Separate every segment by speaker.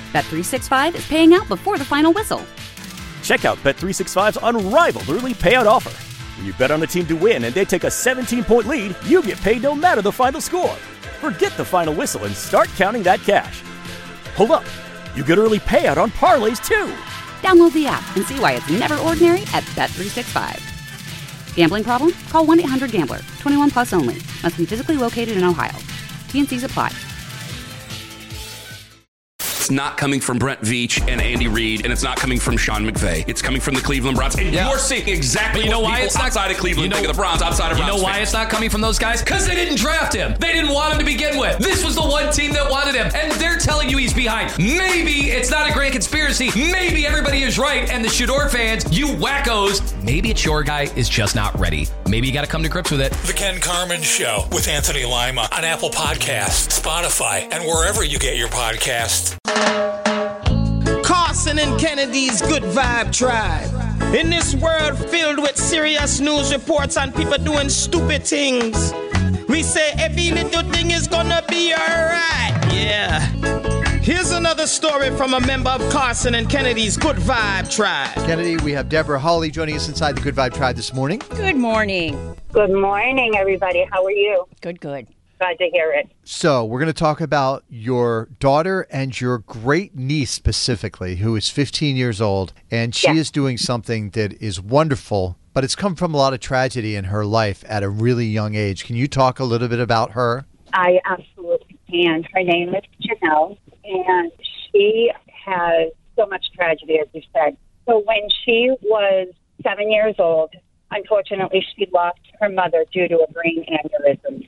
Speaker 1: Bet365 is paying out before the final whistle.
Speaker 2: Check out Bet365's unrivaled early payout offer. When you bet on a team to win and they take a 17-point lead, you get paid no matter the final score. Forget the final whistle and start counting that cash. Hold up. You get early payout on parlays, too.
Speaker 1: Download the app and see why it's never ordinary at Bet365. Gambling problem? Call 1-800-GAMBLER. 21 plus only. Must be physically located in Ohio. T&Cs apply.
Speaker 3: It's not coming from Brent Veach and Andy Reid, and it's not coming from Sean McVay. It's coming from the Cleveland Browns. And you're seeing exactly what people outside of Cleveland think of the Browns, outside of Browns.
Speaker 4: You know why it's not coming from those guys? Because they didn't draft him. They didn't want him to begin with. This was the one team that wanted him, and they're telling you he's behind. Maybe it's not a grand conspiracy. Maybe everybody is right, and the Shador fans, you wackos, maybe it's your guy is just not ready. Maybe you got to come to grips with it.
Speaker 5: The Ken Carman Show with Anthony Lima on Apple Podcasts, Spotify, and wherever you get your podcasts.
Speaker 6: Carson and Kennedy's Good Vibe Tribe. In this world filled with serious news reports and people doing stupid things, we say every little thing is gonna be alright. Yeah. Here's another story from a member of Carson and Kennedy's Good Vibe Tribe.
Speaker 7: Kennedy, we have Deborah Hawley joining us inside the Good Vibe Tribe this morning.
Speaker 8: Good morning.
Speaker 9: Good morning, everybody. How are you?
Speaker 8: Good.
Speaker 9: Glad to hear it.
Speaker 7: So we're going to talk about your daughter and your great niece specifically, who is 15 years old, and she is doing something that is wonderful, but it's come from a lot of tragedy in her life at a really young age. Can you talk a little bit about her?
Speaker 9: I absolutely can. Her name is Janelle, and she has so much tragedy, as you said. So when she was 7 years old, unfortunately, she lost her mother due to a brain aneurysm.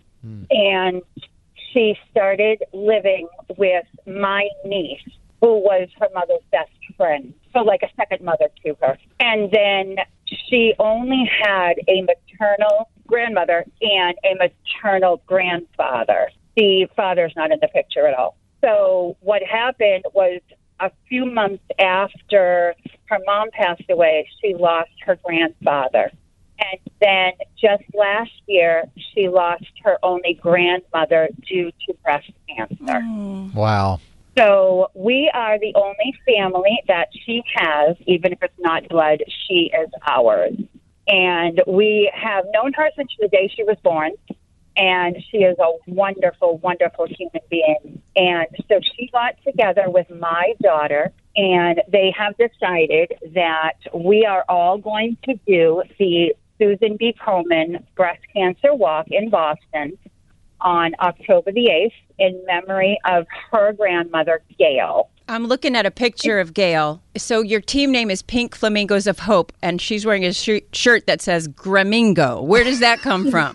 Speaker 9: And she started living with my niece, who was her mother's best friend, so like a second mother to her. And then she only had a maternal grandmother and a maternal grandfather. The father's not in the picture at all. So what happened was a few months after her mom passed away, she lost her grandfather. And then just last year, she lost her only grandmother due to breast cancer.
Speaker 7: Wow.
Speaker 9: So we are the only family that she has, even if it's not blood, she is ours. And we have known her since the day she was born. And she is a wonderful, wonderful human being. And so she got together with my daughter, and they have decided that we are all going to do the Susan B. Komen Breast Cancer Walk in Boston on October the 8th in memory of her grandmother, Gail.
Speaker 8: I'm looking at a picture of Gail. So your team name is Pink Flamingos of Hope, and she's wearing a shirt that says Gramingo. Where does that come from?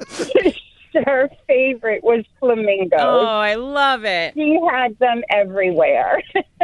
Speaker 9: Her favorite was flamingos.
Speaker 8: Oh, I love it.
Speaker 9: She had them everywhere.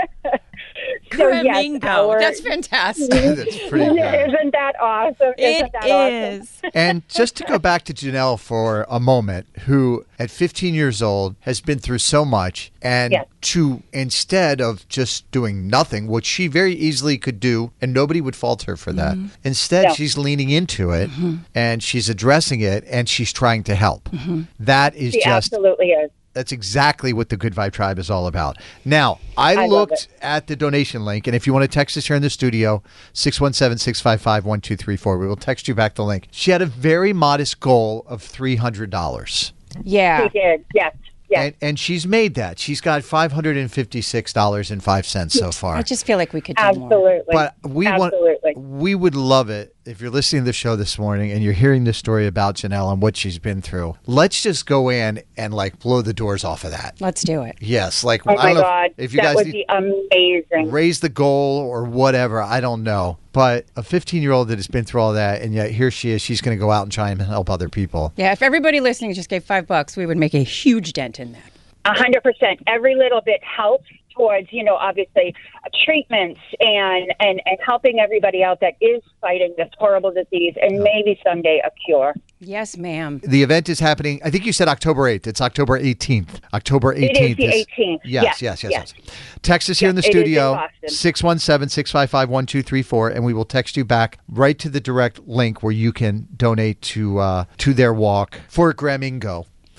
Speaker 8: Gramingo. That's fantastic.
Speaker 7: That's pretty good.
Speaker 9: Isn't that awesome?
Speaker 8: It is.
Speaker 7: And just to go back to Janelle for a moment, who at 15 years old has been through so much, and to, instead of just doing nothing, which she very easily could do, and nobody would fault her for that. Instead, she's leaning into it, and she's addressing it, and she's trying to help. That is
Speaker 9: she absolutely is.
Speaker 7: That's exactly what the Good Vibe Tribe is all about. Now, I looked at the donation link, and if you want to text us here in the studio, 617-655-1234, we will text you back the link. She had a very modest goal of $300.
Speaker 8: Yeah.
Speaker 9: She did, yes.
Speaker 7: And she's made that. She's got $556.05 so far.
Speaker 8: I just feel like we could do more.
Speaker 7: But we would love it if you're listening to the show this morning and you're hearing this story about Janelle and what she's been through. Let's just go in and blow the doors off of that.
Speaker 8: Let's do it.
Speaker 7: Yes.
Speaker 9: Oh my God.
Speaker 7: If you
Speaker 9: that
Speaker 7: guys
Speaker 9: would be amazing.
Speaker 7: Raise the goal or whatever. I don't know. But a 15-year-old that has been through all that, and yet here she is. She's going to go out and try and help other people.
Speaker 8: Yeah, if everybody listening just gave $5, we would make a huge dent in that.
Speaker 9: 100%. Every little bit helps towards, obviously treatments and helping everybody out that is fighting this horrible disease and maybe someday a cure.
Speaker 8: Yes, ma'am.
Speaker 7: The event is happening, I think you said October 8th. It's October 18th. October 18th.
Speaker 9: It is the 18th.
Speaker 7: Yes. Text us here in the studio, 617-655-1234, and we will text you back right to the direct link where you can donate to their walk for Gramingo.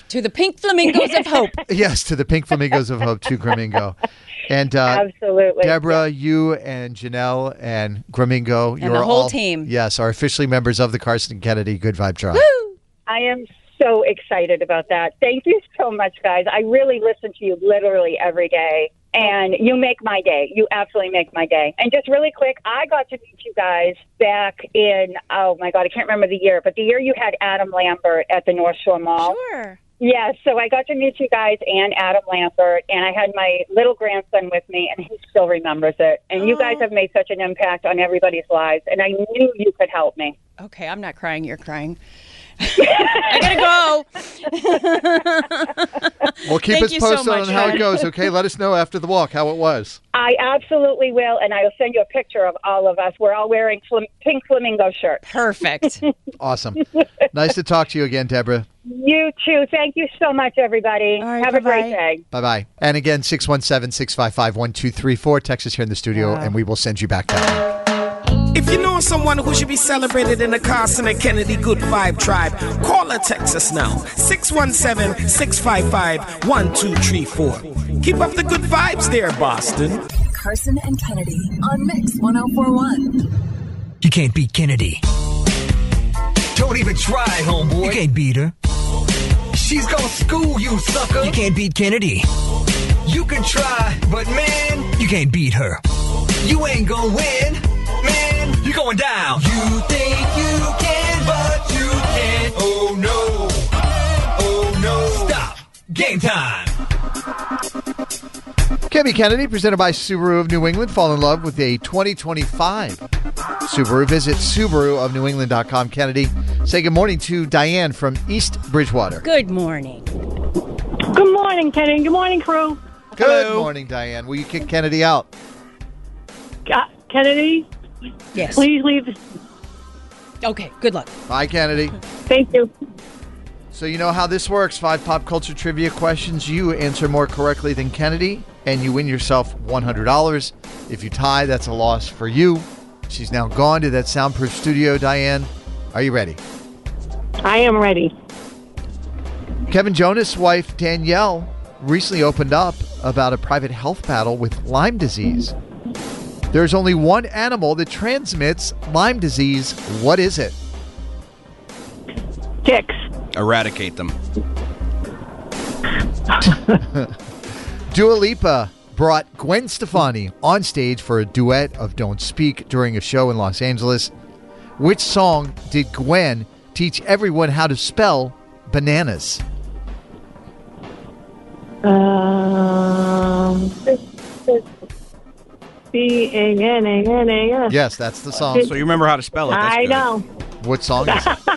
Speaker 8: To the Pink Flamingos of Hope.
Speaker 7: Yes, to the Pink Flamingos of Hope, to Gramingo. And
Speaker 9: Absolutely.
Speaker 7: Deborah, you and Janelle and Gramingo,
Speaker 8: And
Speaker 7: you're
Speaker 8: the whole
Speaker 7: all,
Speaker 8: team.
Speaker 7: Yes, are officially members of the Carson Kennedy Good Vibe Tribe.
Speaker 8: Woo!
Speaker 9: I am so excited about that. Thank you so much, guys. I really listen to you literally every day, and you make my day. You absolutely make my day. And just really quick, I got to meet you guys back in, oh my God, I can't remember the year, but the year you had Adam Lambert at the North Shore Mall.
Speaker 8: Sure.
Speaker 9: Yes, so I got to meet you guys and Adam Lambert, and I had my little grandson with me, and he still remembers it. And you guys have made such an impact on everybody's lives, and I knew you could help me.
Speaker 8: Okay, I'm not crying. You're crying. I gotta go.
Speaker 7: Well, keep us posted on how it goes, okay? Let us know after the walk how it was.
Speaker 9: I absolutely will, and I'll send you a picture of all of us. We're all wearing pink flamingo shirts.
Speaker 8: Perfect.
Speaker 7: Awesome. Nice to talk to you again, Deborah.
Speaker 9: You too. Thank you so much, everybody.
Speaker 8: All right,
Speaker 9: have a great day.
Speaker 7: Bye-bye. And again, 617-655-1234. Text us here in the studio, and we will send you back down.
Speaker 6: If you know someone who should be celebrated in the Carson and Kennedy Good Vibe Tribe, call or text us now. 617-655-1234. Keep up the good vibes there, Boston.
Speaker 10: Carson and Kennedy on Mix 1041.
Speaker 11: You can't beat Kennedy. Don't even try, homeboy. You can't beat her. She's gonna school you, sucker. You can't beat Kennedy. You can try, but man, you can't beat her. You ain't gonna win. Man, you're going down. You think you can, but you can't. Oh no. Oh no. Stop. Game time.
Speaker 7: Kemi Kennedy, presented by Subaru of New England. Fall in love with a 2025 Subaru. Visit SubaruofNewEngland.com. Kennedy, say good morning to Diane from East Bridgewater.
Speaker 8: Good morning.
Speaker 12: Good morning, Kennedy. Good morning, crew.
Speaker 7: Good morning, Diane. Will you kick Kennedy out?
Speaker 12: Kennedy?
Speaker 8: Yes.
Speaker 12: Please leave.
Speaker 8: Okay, good luck.
Speaker 7: Bye, Kennedy.
Speaker 12: Thank you.
Speaker 7: So you know how this works. 5 pop culture trivia questions. You answer more correctly than Kennedy, and you win yourself $100. If you tie, that's a loss for you. She's now gone to that soundproof studio. Diane, are you ready?
Speaker 12: I am ready.
Speaker 7: Kevin Jonas' wife, Danielle, recently opened up about a private health battle with Lyme disease. There's only one animal that transmits Lyme disease. What is it?
Speaker 12: Ticks.
Speaker 13: Eradicate them.
Speaker 7: Dua Lipa brought Gwen Stefani on stage for a duet of Don't Speak during a show in Los Angeles. Which song did Gwen teach everyone how to spell bananas?
Speaker 12: B-A-N-A-N-A-S.
Speaker 7: Yes, that's the song.
Speaker 13: So you remember how to spell it. That's
Speaker 12: I
Speaker 13: good.
Speaker 12: know.
Speaker 7: What song is it?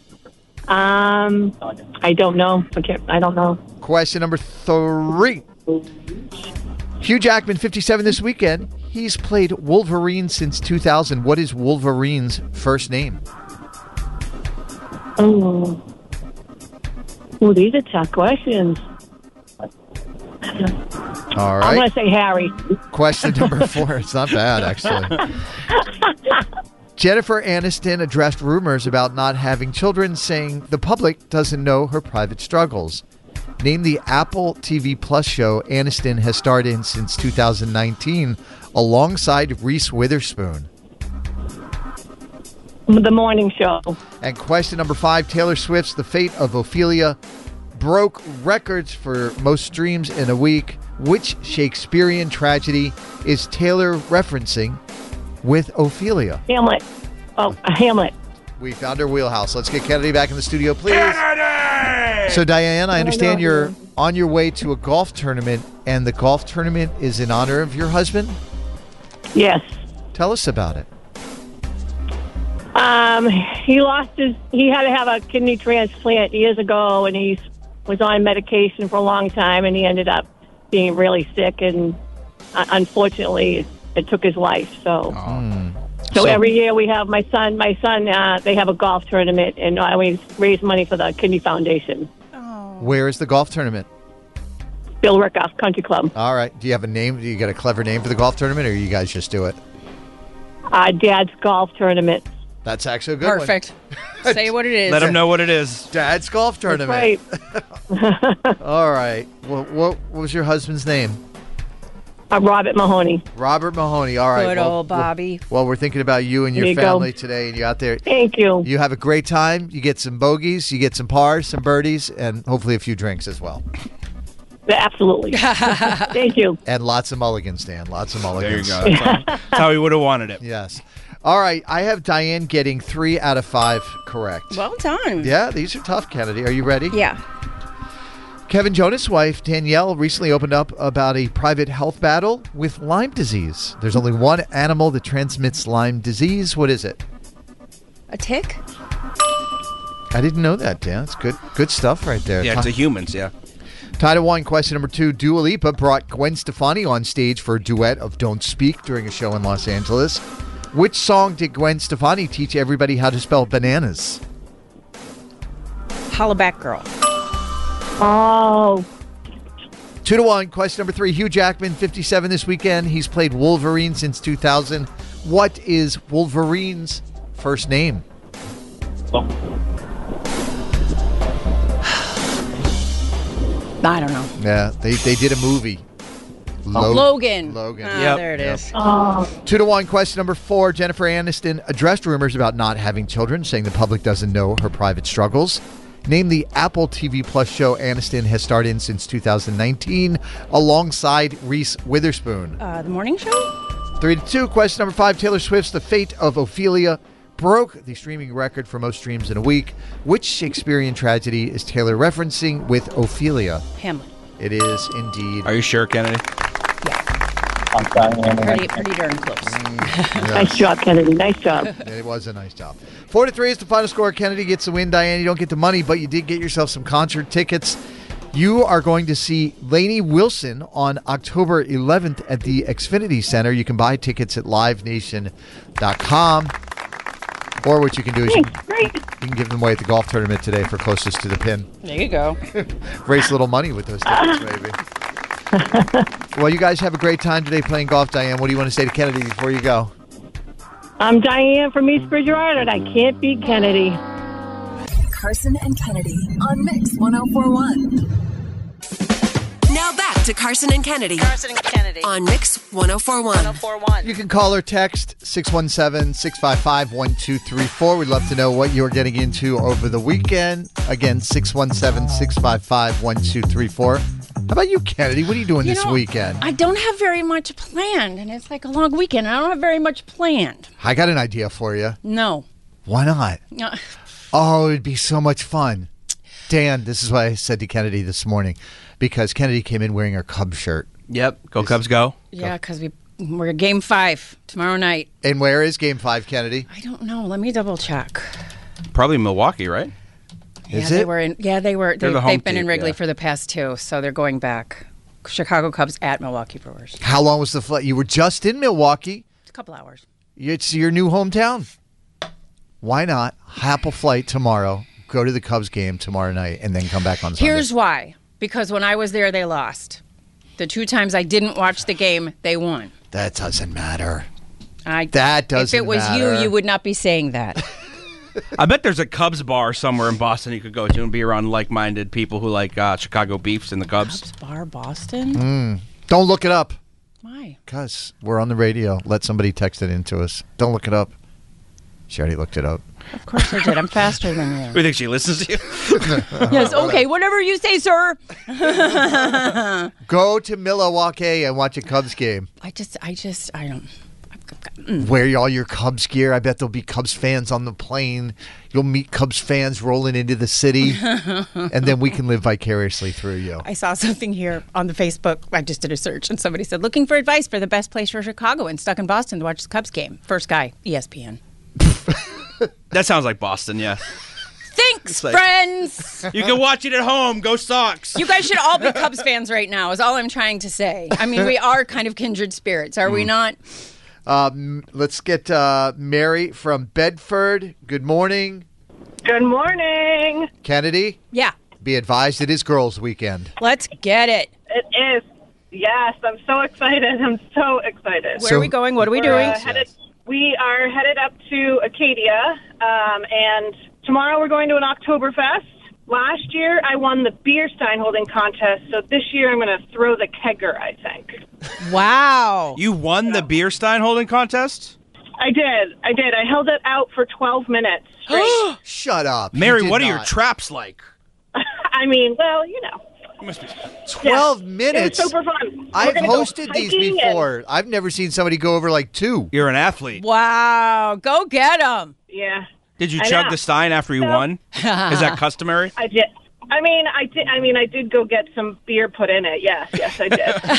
Speaker 12: I don't know. I don't know.
Speaker 7: Question number 3. Hugh Jackman, 57 this weekend. He's played Wolverine since 2000. What is Wolverine's first name?
Speaker 12: Oh, these are tough questions.
Speaker 7: All right.
Speaker 12: I'm going to say Harry.
Speaker 7: Question number 4. It's not bad, actually. Jennifer Aniston addressed rumors about not having children, saying the public doesn't know her private struggles. Name the Apple TV Plus show Aniston has starred in since 2019 alongside Reese Witherspoon.
Speaker 12: The Morning Show.
Speaker 7: And question number 5, Taylor Swift's The Fate of Ophelia broke records for most streams in a week. Which Shakespearean tragedy is Taylor referencing with Ophelia?
Speaker 12: Hamlet. Oh, Hamlet.
Speaker 7: We found her wheelhouse. Let's get Kennedy back in the studio, please. Kennedy! So, Diane, I understand you're on your way to a golf tournament, and the golf tournament is in honor of your husband?
Speaker 12: Yes.
Speaker 7: Tell us about it.
Speaker 12: He had to have a kidney transplant years ago, and he was on medication for a long time, and he ended up being really sick, and unfortunately, it took his life. So every year we have my son. They have a golf tournament, and I always raise money for the Kidney Foundation.
Speaker 7: Where is the golf tournament?
Speaker 12: Bill Rickoff Country Club.
Speaker 7: All right. Do you have a name? Do you get a clever name for the golf tournament, or you guys just do it?
Speaker 12: Dad's Golf Tournament.
Speaker 7: That's actually a good
Speaker 8: Perfect. Say what it is.
Speaker 13: Let them know what it is.
Speaker 7: Dad's golf tournament.
Speaker 12: Right.
Speaker 7: All right. Well, what was your husband's name?
Speaker 12: Robert Mahoney.
Speaker 7: Robert Mahoney. All right.
Speaker 8: Good old Bobby.
Speaker 7: Well, we're thinking about you and
Speaker 12: There
Speaker 7: your
Speaker 12: you
Speaker 7: family
Speaker 12: go.
Speaker 7: today, and you out there.
Speaker 12: Thank you.
Speaker 7: You have a great time. You get some bogeys, you get some pars, some birdies, and hopefully a few drinks as well.
Speaker 12: Absolutely. Thank you.
Speaker 7: And lots of mulligans, Dan. Lots of
Speaker 13: There you
Speaker 7: mulligans.
Speaker 13: go. That's how he would have wanted it.
Speaker 7: Yes. All right. I have Diane getting 3 out of 5 correct.
Speaker 8: Well done.
Speaker 7: Yeah, these are tough, Kennedy. Are you ready?
Speaker 8: Yeah.
Speaker 7: Kevin Jonas' wife, Danielle, recently opened up about a private health battle with Lyme disease. There's only one animal that transmits Lyme disease. What is it?
Speaker 8: A tick?
Speaker 7: I didn't know that, Dan. It's good stuff right there.
Speaker 13: Yeah, it's a humans, yeah.
Speaker 7: Tied at 1. Question number 2. Dua Lipa brought Gwen Stefani on stage for a duet of Don't Speak during a show in Los Angeles. Which song did Gwen Stefani teach everybody how to spell bananas?
Speaker 8: Hollaback Girl.
Speaker 12: Oh.
Speaker 7: 2 to 1. Question number 3. Hugh Jackman, 57 this weekend. He's played Wolverine since 2000. What is Wolverine's first name?
Speaker 8: I don't know.
Speaker 7: Yeah, they did a movie.
Speaker 8: Logan.
Speaker 7: Logan.
Speaker 8: Ah, there it is.
Speaker 7: 2 to 1. Question number 4. Jennifer Aniston addressed rumors about not having children, saying the public doesn't know her private struggles. Name the Apple TV Plus show Aniston has starred in since 2019 alongside Reese Witherspoon.
Speaker 8: The morning show?
Speaker 7: 3 to 2. Question number 5. Taylor Swift's The Fate of Ophelia broke the streaming record for most streams in a week. Which Shakespearean tragedy is Taylor referencing with Ophelia?
Speaker 8: Hamlet.
Speaker 7: It is indeed.
Speaker 13: Are you sure, Kennedy?
Speaker 8: Pretty darn close.
Speaker 12: Nice job, Kennedy. Nice job.
Speaker 7: It was a nice job. 4 to 3 is the final score. Kennedy gets the win. Diane, you don't get the money, but you did get yourself some concert tickets. You are going to see Lainey Wilson on October 11th at the Xfinity Center. You can buy tickets at livenation.com. Or what you can do is you can give them away at the golf tournament today for closest to the pin.
Speaker 8: There you go.
Speaker 7: Raise a little money with those tickets, maybe. Well, you guys have a great time today playing golf, Diane. What do you want to say to Kennedy before you go?
Speaker 12: I'm Diane from East Bridgewater, and I can't beat Kennedy.
Speaker 10: Carson and Kennedy on Mix 104.1.
Speaker 14: Now back to Carson and Kennedy. On Mix 104.1.
Speaker 7: You can call or text 617-655-1234. We'd love to know what you're getting into over the weekend. Again, 617-655-1234. How about you, Kennedy? What are you doing this weekend?
Speaker 8: I don't have very much planned, and it's like a long weekend. I don't have very much planned.
Speaker 7: I got an idea for you.
Speaker 8: No.
Speaker 7: Why not?
Speaker 8: No.
Speaker 7: Oh, it'd be so much fun. Dan, this is what I said to Kennedy this morning, because Kennedy came in wearing her Cubs shirt.
Speaker 13: Yep. Go Cubs, go.
Speaker 8: Yeah, because we're Game 5 tomorrow night.
Speaker 7: And where is Game 5, Kennedy?
Speaker 8: I don't know. Let me double check.
Speaker 13: Probably Milwaukee, right?
Speaker 7: Is
Speaker 8: They
Speaker 7: it?
Speaker 8: were in. Yeah, they were.
Speaker 13: They're the home
Speaker 8: They've been in
Speaker 13: team,
Speaker 8: Wrigley
Speaker 13: yeah.
Speaker 8: for the past 2, so they're going back. Chicago Cubs at Milwaukee Brewers.
Speaker 7: How long was the flight? You were just in Milwaukee.
Speaker 8: It's a couple hours.
Speaker 7: It's your new hometown. Why not hop a flight tomorrow, go to the Cubs game tomorrow night, and then come back on Sunday?
Speaker 8: Here's why. Because when I was there, they lost. The 2 times I didn't watch the game, they won.
Speaker 7: That doesn't matter.
Speaker 8: That
Speaker 7: doesn't
Speaker 8: If it was
Speaker 7: matter.
Speaker 8: you would not be saying that.
Speaker 13: I bet there's a Cubs bar somewhere in Boston you could go to and be around like-minded people who like Chicago Beefs and the Cubs.
Speaker 8: Cubs bar, Boston?
Speaker 7: Don't look it up.
Speaker 8: Why?
Speaker 7: Because we're on the radio. Let somebody text it into us. Don't look it up. She already looked it up.
Speaker 8: Of course I did. I'm faster than you.
Speaker 13: We think she listens to you.
Speaker 8: Yes, okay, whatever you say, sir.
Speaker 7: Go to Milwaukee and watch a Cubs game.
Speaker 8: I don't.
Speaker 7: Wear all your Cubs gear. I bet there'll be Cubs fans on the plane. You'll meet Cubs fans rolling into the city. And then we can live vicariously through you.
Speaker 8: I saw something here on the Facebook. I just did a search, and somebody said, looking for advice for the best place for Chicago and stuck in Boston to watch the Cubs game. First guy, ESPN.
Speaker 13: That sounds like Boston, yeah.
Speaker 8: Thanks,
Speaker 13: like-
Speaker 8: friends.
Speaker 13: You can watch it at home. Go Sox.
Speaker 8: You guys should all be Cubs fans right now, is all I'm trying to say. I mean, we are kind of kindred spirits, are we not?
Speaker 7: Let's get Mary from Bedford. Good morning.
Speaker 15: Good morning.
Speaker 7: Kennedy?
Speaker 8: Yeah.
Speaker 7: Be advised, it is girls' weekend.
Speaker 8: Let's get it.
Speaker 15: It is. Yes, I'm so excited. I'm so excited.
Speaker 8: Where are we going? What are we doing?
Speaker 15: We are headed up to Acadia, and tomorrow we're going to an Oktoberfest. Last year, I won the beer stein holding contest, so this year I'm going to throw the kegger, I think.
Speaker 8: Wow.
Speaker 13: You won the beer stein holding contest?
Speaker 15: I did. I held it out for 12 minutes straight.
Speaker 7: Shut up.
Speaker 13: Mary,
Speaker 7: You did
Speaker 13: what are your
Speaker 7: not.
Speaker 13: traps like?
Speaker 15: I mean, well, you know.
Speaker 7: 12 minutes?
Speaker 15: It was super fun.
Speaker 7: I've
Speaker 15: We're gonna go
Speaker 7: hosted these
Speaker 15: hiking
Speaker 7: before. I've never seen somebody go over like 2.
Speaker 13: You're an athlete.
Speaker 8: Wow. Go get them.
Speaker 15: Yeah.
Speaker 13: Did you
Speaker 15: I
Speaker 13: chug
Speaker 15: know.
Speaker 13: the stein after you won? Is that customary?
Speaker 15: I did. I did go get some beer put in it. Yes, I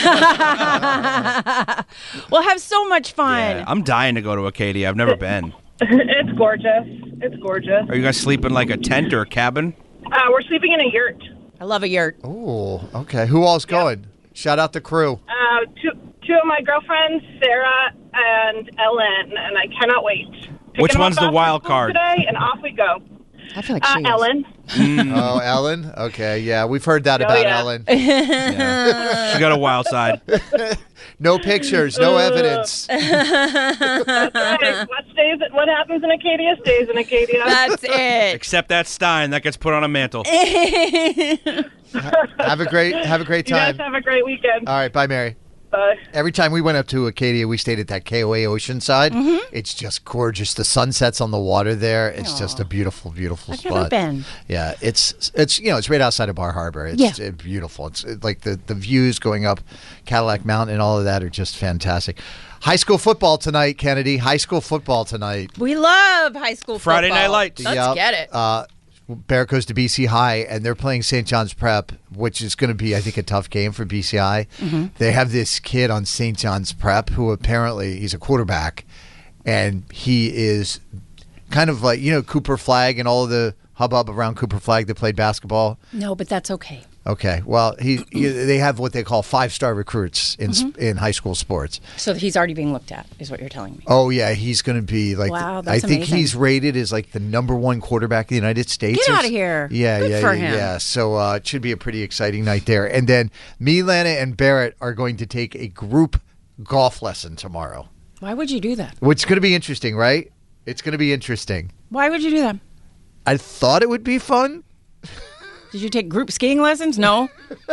Speaker 15: did.
Speaker 8: We'll have so much fun.
Speaker 13: Yeah, I'm dying to go to Acadia. I've never been.
Speaker 15: It's gorgeous. It's gorgeous.
Speaker 13: Are you guys sleeping like a tent or a cabin?
Speaker 15: We're sleeping in a yurt.
Speaker 8: I love a yurt.
Speaker 7: Oh, okay. Who all's going? Shout out the crew.
Speaker 15: Two of my girlfriends, Sarah and Ellen, and I cannot wait.
Speaker 13: Which
Speaker 15: Picking them
Speaker 13: one's
Speaker 15: up
Speaker 13: the
Speaker 15: after
Speaker 13: wild
Speaker 15: school
Speaker 13: card?
Speaker 15: Today, and off we go.
Speaker 8: I feel like she is.
Speaker 15: Ellen.
Speaker 7: Oh, Ellen? Okay, yeah. We've heard that about
Speaker 15: yeah.
Speaker 7: Ellen.
Speaker 13: Yeah. She got a wild side.
Speaker 7: No pictures, no evidence.
Speaker 15: That's right. What happens in Acadia stays in Acadia.
Speaker 8: That's it.
Speaker 13: Except that stein that gets put on a mantle.
Speaker 7: Have a great
Speaker 15: You
Speaker 7: time.
Speaker 15: guys have a great weekend.
Speaker 7: All right, bye, Mary.
Speaker 15: Bye.
Speaker 7: Every time we went up to Acadia, we stayed at that KOA Oceanside. It's just gorgeous. The sunsets on the water there. It's just a beautiful, beautiful
Speaker 8: I've
Speaker 7: spot.
Speaker 8: never been.
Speaker 7: Yeah, it's it's right outside of Bar Harbor. It's beautiful. It's like the views going up Cadillac Mountain and all of that are just fantastic. High school football tonight, Kennedy. High school football tonight.
Speaker 8: We love high school
Speaker 13: Friday
Speaker 8: football.
Speaker 13: Night Lights.
Speaker 8: Let's get it.
Speaker 7: Barrett goes to BC High, and they're playing St. John's Prep, which is going to be, I think, a tough game for BCI. They have this kid on St. John's Prep who apparently he's a quarterback, and he is kind of like, Cooper Flagg and all of the hubbub around Cooper Flagg that played basketball.
Speaker 8: No, but that's okay.
Speaker 7: Okay, well, they have what they call 5-star recruits in high school sports.
Speaker 8: So he's already being looked at, is what you're telling me.
Speaker 7: Oh yeah, he's going to be like.
Speaker 8: Wow,
Speaker 7: I
Speaker 8: that's
Speaker 7: think
Speaker 8: amazing.
Speaker 7: he's rated as like the #1 quarterback in the United States.
Speaker 8: Get out of here.
Speaker 7: Yeah,
Speaker 8: Good for him.
Speaker 7: yeah. So it should be a pretty exciting night there. And then me, Lana, and Barrett are going to take a group golf lesson tomorrow,
Speaker 8: Why would you do that?
Speaker 7: which is going to be interesting, right? It's going to be interesting.
Speaker 8: Why would you do that?
Speaker 7: I thought it would be fun.
Speaker 8: Did you take group skiing lessons? No.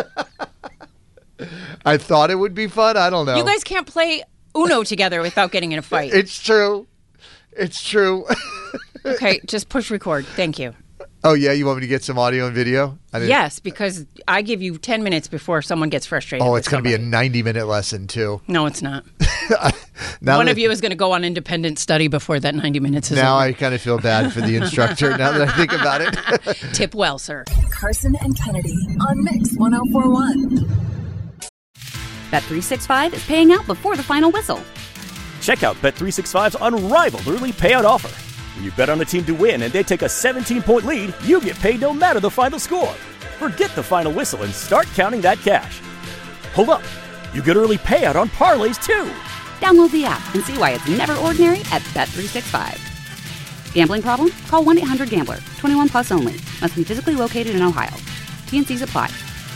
Speaker 7: I thought it would be fun. I don't know.
Speaker 8: You guys can't play Uno together without getting in a fight.
Speaker 7: It's true. It's true.
Speaker 8: Okay, just push record. Thank you.
Speaker 7: Oh yeah, you want me to get some audio and video?
Speaker 8: Yes, because I give you 10 minutes before someone gets frustrated.
Speaker 7: Oh,
Speaker 8: with
Speaker 7: it's going to be a
Speaker 8: somebody.
Speaker 7: 90-minute lesson too.
Speaker 8: No, it's not.
Speaker 7: Now
Speaker 8: One
Speaker 7: that-
Speaker 8: of you is going to go on independent study before that 90 minutes is
Speaker 7: Now
Speaker 8: over.
Speaker 7: I kind of feel bad for the instructor now that I think about it.
Speaker 8: Tip well, sir.
Speaker 10: Carson and Kennedy on Mix 104.1.
Speaker 1: Bet365 is paying out before the final whistle.
Speaker 2: Check out Bet365's unrivaled early payout offer. When you bet on a team to win and they take a 17-point lead, you get paid no matter the final score. Forget the final whistle and start counting that cash. Hold up. You get early payout on parlays too.
Speaker 1: Download the app and see why it's never ordinary at Bet365. Gambling problem? Call 1-800-GAMBLER. 21 plus only. Must be physically located in Ohio. T&Cs apply.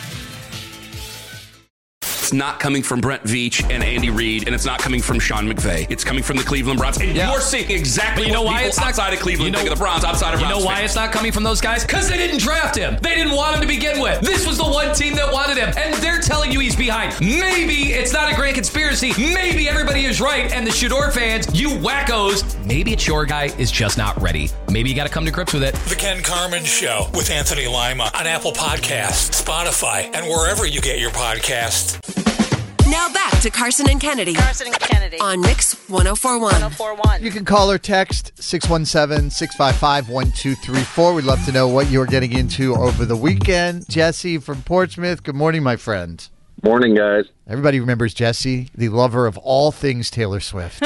Speaker 3: It's not coming from Brent Veach and Andy Reid, and it's not coming from Sean McVay. It's coming from the Cleveland Browns. And you're seeing exactly
Speaker 4: You know
Speaker 3: what
Speaker 4: why
Speaker 3: people
Speaker 4: it's not
Speaker 3: outside of Cleveland think of the Browns, outside of
Speaker 4: You
Speaker 3: Browns
Speaker 4: know why
Speaker 3: fans.
Speaker 4: it's not coming from those guys? Because they didn't draft him. They didn't want him to begin with. This was the one team that wanted him, and they're telling you he's behind. Maybe it's not a grand conspiracy. Maybe everybody is right, and the Shador fans, you wackos, maybe it's your guy is just not ready. Maybe you got to come to grips with it.
Speaker 5: The Ken Carmen Show with Anthony Lima on Apple Podcasts, Spotify, and wherever you get your podcasts.
Speaker 14: Now back to Carson and Kennedy. On Mix 104.1.
Speaker 7: You can call or text 617-655-1234. We'd love to know what you're getting into over the weekend. Jesse from Portsmouth, good morning, my friend.
Speaker 16: Morning, guys.
Speaker 7: Everybody remembers Jesse, the lover of all things Taylor Swift.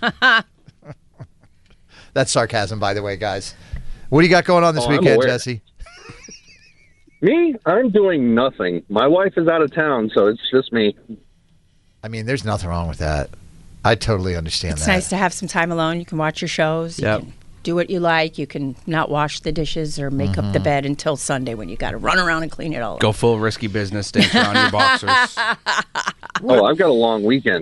Speaker 7: That's sarcasm, by the way, guys. What do you got going on this
Speaker 16: I'm
Speaker 7: weekend,
Speaker 16: aware.
Speaker 7: Jesse?
Speaker 16: Me? I'm doing nothing. My wife is out of town, so it's just me.
Speaker 7: I mean, there's nothing wrong with that. I totally understand
Speaker 8: It's
Speaker 7: that.
Speaker 8: nice to have some time alone. You can watch your shows. You
Speaker 7: Yep.
Speaker 8: can do what you like. You can not wash the dishes or make up the bed until Sunday when you got to run around and clean it all up.
Speaker 13: Go full risky business, dance around your boxers.
Speaker 16: Oh, I've got a long weekend.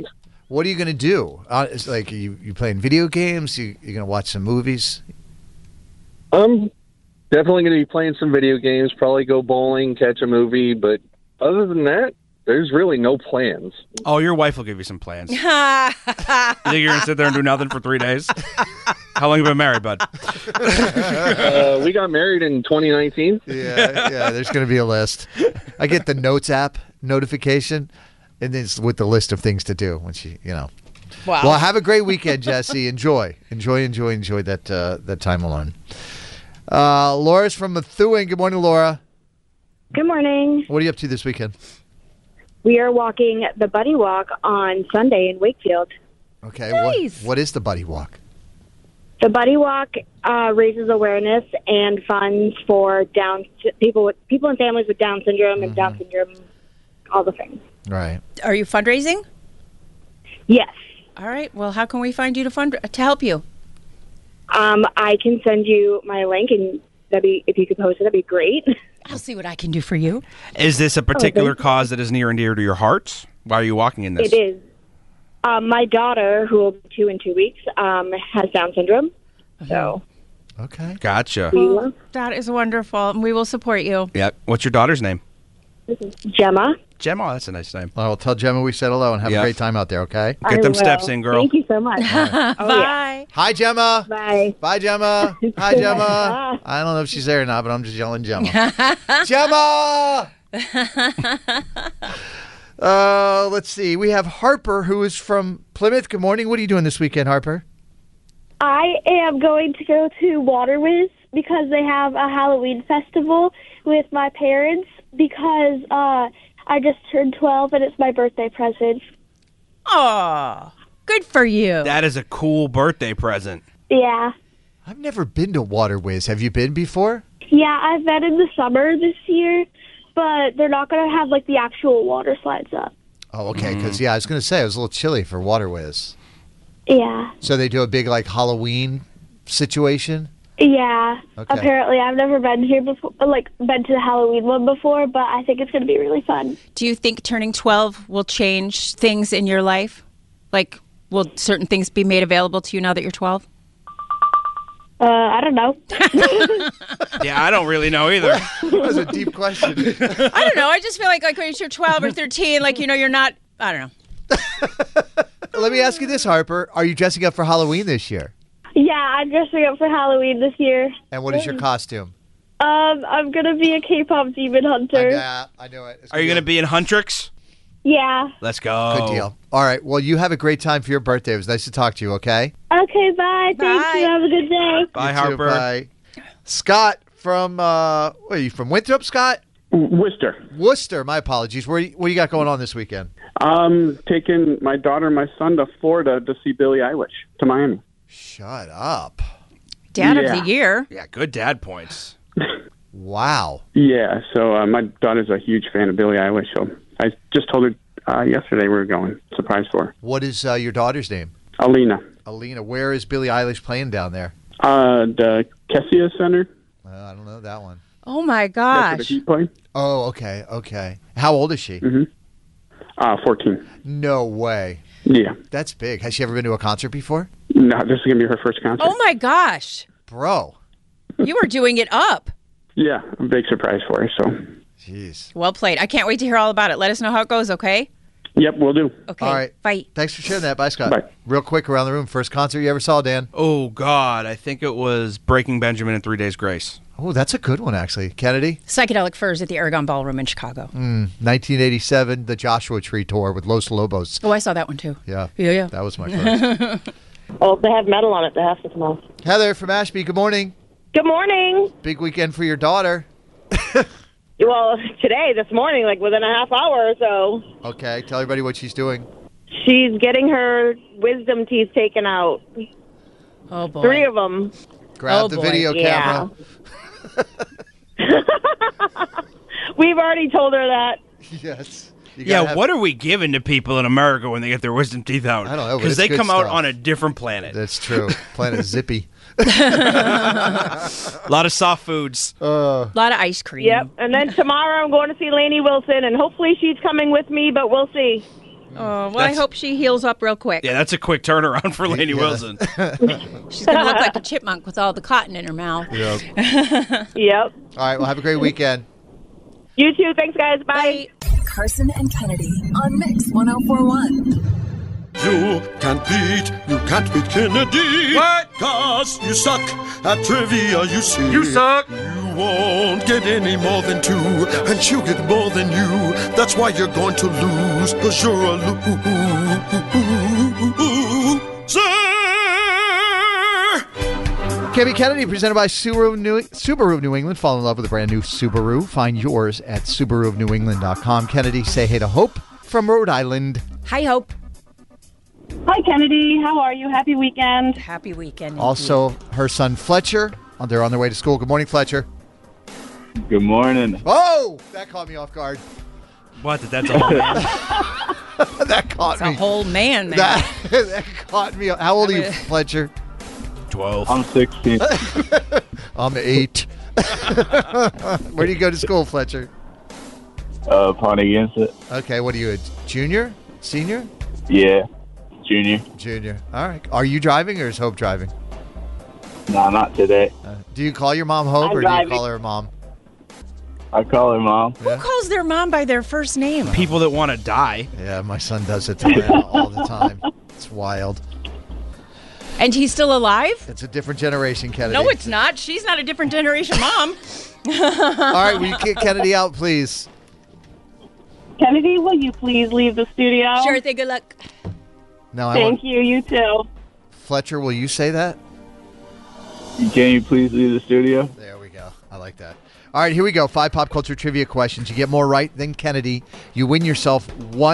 Speaker 7: What are you going to do? It's like you playing video games? You going to watch some movies?
Speaker 16: Definitely going to be playing some video games, probably go bowling, catch a movie, but other than that, there's really no plans.
Speaker 13: Oh, your wife will give you some plans. You think you're going to sit there and do nothing for 3 days? How long have you been married, bud?
Speaker 16: We got married in 2019.
Speaker 7: Yeah, there's going to be a list. I get the Notes app notification, and then it's with the list of things to do when she, Wow. Well, have a great weekend, Jesse. Enjoy that time alone. Laura's from Methuen. Good morning, Laura.
Speaker 17: Good morning.
Speaker 7: What are you up to this weekend?
Speaker 17: We are walking the Buddy Walk on Sunday in Wakefield.
Speaker 7: Okay.
Speaker 17: Nice.
Speaker 7: What is the Buddy Walk?
Speaker 17: The Buddy Walk raises awareness and funds for people and families with Down syndrome and Down syndrome, all the things.
Speaker 7: Right.
Speaker 8: Are you fundraising?
Speaker 17: Yes.
Speaker 8: All right. Well, how can we find you to help you?
Speaker 17: I can send you my link, and if you could post it, that'd be great.
Speaker 8: I'll see what I can do for you.
Speaker 13: Is this a particular cause that is near and dear to your heart? Why are you walking in this?
Speaker 17: It is. My daughter, who will be 2 in 2 weeks, has Down syndrome. So.
Speaker 7: Okay.
Speaker 13: Gotcha.
Speaker 8: Well, that is wonderful. We will support you.
Speaker 13: Yeah. What's your daughter's name?
Speaker 17: This is Gemma.
Speaker 13: Gemma, that's a nice name.
Speaker 7: Well, tell Gemma we said hello and have a great time out there, okay?
Speaker 13: Get them steps in, girl.
Speaker 17: Thank you so much.
Speaker 8: Bye.
Speaker 17: Yeah.
Speaker 7: Hi, Gemma.
Speaker 17: Bye.
Speaker 7: Bye, Gemma. Hi, Gemma. I don't know if she's there or not, but I'm just yelling Gemma. Gemma! Let's see. We have Harper, who is from Plymouth. Good morning. What are you doing this weekend, Harper?
Speaker 18: I am going to go to Waterwiz because they have a Halloween festival with my parents because I just turned 12 and it's my birthday present.
Speaker 8: Aw, good for you.
Speaker 13: That is a cool birthday present.
Speaker 18: Yeah.
Speaker 7: I've never been to Waterwiz. Have you been before?
Speaker 18: Yeah, I've been in the summer this year, but they're not going to have, like, the actual water slides up.
Speaker 7: Oh, okay. Because, I was going to say, it was a little chilly for Waterwiz.
Speaker 18: Yeah.
Speaker 7: So they do a big, like, Halloween situation?
Speaker 18: Yeah.
Speaker 7: Okay.
Speaker 18: Apparently, I've never been here before, been to the Halloween one before, but I think it's going to be really fun.
Speaker 8: Do you think turning 12 will change things in your life? Like, will certain things be made available to you now that you're 12?
Speaker 18: I don't know.
Speaker 13: Yeah, I don't really know either.
Speaker 7: That was a deep question.
Speaker 8: I don't know. I just feel like when you're 12 or 13, you're not, I don't know.
Speaker 7: Let me ask you this, Harper. Are you dressing up for Halloween this year?
Speaker 18: Yeah, I'm dressing up for Halloween this year.
Speaker 7: And what is your costume?
Speaker 18: I'm going to be a K-pop demon hunter.
Speaker 7: I know it.
Speaker 13: Are you going to be in Huntrix?
Speaker 18: Yeah.
Speaker 13: Let's go.
Speaker 7: Good deal. All right. Well, you have a great time for your birthday. It was nice to talk to you, okay?
Speaker 18: Okay, bye. Thank you. Have a good day.
Speaker 13: Bye,
Speaker 7: You too,
Speaker 13: Harper.
Speaker 7: bye. Scott from, are you from Winthrop, Scott?
Speaker 19: Worcester.
Speaker 7: My apologies. What do you got going on this weekend?
Speaker 19: Taking my daughter and my son to Florida to see Billie Eilish, to Miami.
Speaker 7: Shut up.
Speaker 8: Dad of the year.
Speaker 13: Yeah, good dad points.
Speaker 7: Wow.
Speaker 19: Yeah, so my daughter's a huge fan of Billie Eilish, so I just told her yesterday we were going. Surprise for her.
Speaker 7: What is your daughter's name?
Speaker 19: Alina.
Speaker 7: Alina. Where is Billie Eilish playing down there?
Speaker 19: The Kessia Center.
Speaker 7: I don't know that one.
Speaker 8: Oh, my
Speaker 19: That's where the
Speaker 8: gosh.
Speaker 19: Heat play.
Speaker 7: Oh, okay. How old is she?
Speaker 19: 14.
Speaker 7: No way.
Speaker 19: Yeah.
Speaker 7: That's big. Has she ever been to a concert before?
Speaker 19: No, this is going to be her first concert.
Speaker 8: Oh, my gosh.
Speaker 7: Bro.
Speaker 8: You were doing it up.
Speaker 19: Yeah, a big surprise for her, so.
Speaker 7: Jeez.
Speaker 8: Well played. I can't wait to hear all about it. Let us know how it goes, okay?
Speaker 19: Yep, we'll do.
Speaker 8: Okay.
Speaker 7: All right.
Speaker 8: Bye.
Speaker 7: Thanks for sharing that. Bye, Scott.
Speaker 19: Bye.
Speaker 7: Real quick around the room. First concert you ever saw, Dan?
Speaker 13: Oh, God. I think it was Breaking Benjamin and 3 Days Grace.
Speaker 7: Oh, that's a good one, actually. Kennedy?
Speaker 8: Psychedelic Furs at the Aragon Ballroom in Chicago.
Speaker 7: 1987, the Joshua Tree Tour with Los Lobos.
Speaker 8: Oh, I saw that one, too.
Speaker 7: Yeah.
Speaker 8: Yeah.
Speaker 7: That was my first.
Speaker 20: Oh, they have metal on it. They have to come off.
Speaker 7: Heather from Ashby, good morning.
Speaker 20: Good morning.
Speaker 7: Big weekend for your daughter.
Speaker 20: Well, this morning, within a half hour or so.
Speaker 7: Okay, tell everybody what she's doing.
Speaker 20: She's getting her wisdom teeth taken out.
Speaker 8: Oh, boy.
Speaker 20: 3 of them.
Speaker 7: Grab the video camera.
Speaker 20: We've already told her that.
Speaker 7: Yes.
Speaker 13: Yeah, what are we giving to people in America when they get their wisdom teeth out?
Speaker 7: I don't know.
Speaker 13: Because they come out on a different planet.
Speaker 7: That's true. Planet Zippy.
Speaker 13: A lot of soft foods.
Speaker 8: A lot of ice cream.
Speaker 20: Yep. And then tomorrow I'm going to see Lainey Wilson, and hopefully she's coming with me, but we'll see.
Speaker 8: Oh, well, I hope she heals up real quick.
Speaker 13: Yeah, that's a quick turnaround for Lainey Wilson.
Speaker 8: She's going to look like a chipmunk with all the cotton in her mouth.
Speaker 7: Yep.
Speaker 20: Yep.
Speaker 7: All right, well, have a great weekend.
Speaker 20: You too. Thanks, guys. Bye.
Speaker 10: Carson and Kennedy on Mix 104.1.
Speaker 21: You can't beat Kennedy. What? 'Cause you suck at trivia, you see.
Speaker 13: You suck.
Speaker 21: You won't get any more than 2, and she'll get more than you. That's why you're going to lose, 'cause you're a loser.
Speaker 7: Kevin Kennedy, presented by Subaru of New England. Fall in love with a brand new Subaru. Find yours at SubaruofNewEngland.com. Kennedy, say hey to Hope from Rhode Island.
Speaker 8: Hi, Hope.
Speaker 15: Hi, Kennedy. How are you? Happy weekend.
Speaker 8: Happy weekend.
Speaker 7: Also, her son Fletcher. They're on their way to school. Good morning, Fletcher.
Speaker 22: Good morning.
Speaker 7: Oh, that caught me off guard.
Speaker 13: What? That's a whole man?
Speaker 7: That caught me.
Speaker 8: It's a whole man.
Speaker 7: That caught me. How old are you, Fletcher?
Speaker 13: 12.
Speaker 22: I'm 16.
Speaker 7: I'm 8. Where do you go to school, Fletcher?
Speaker 22: Pontiac.
Speaker 7: Okay, what are you, a junior? Senior?
Speaker 22: Yeah, junior.
Speaker 7: Junior. All right. Are you driving or is Hope driving?
Speaker 22: No, not today.
Speaker 7: Do you call your mom Hope
Speaker 22: I'm
Speaker 7: or
Speaker 22: driving.
Speaker 7: do you call her mom?
Speaker 22: I call her mom.
Speaker 8: Who calls their mom by their first name?
Speaker 13: People that want to die.
Speaker 7: Yeah, my son does it to Lana all the time. It's wild.
Speaker 8: And he's still alive?
Speaker 7: It's a different generation, Kennedy.
Speaker 8: No, it's not. She's not a different generation mom.
Speaker 7: All right, will you kick Kennedy out, please?
Speaker 15: Kennedy, will you please leave the studio?
Speaker 8: Sure thing. Good luck.
Speaker 7: No,
Speaker 15: Thank you. You too.
Speaker 7: Fletcher, will you say that?
Speaker 22: Can you please leave the studio?
Speaker 7: There we go. I like that. All right, here we go. 5 pop culture trivia questions. You get more right than Kennedy. You win yourself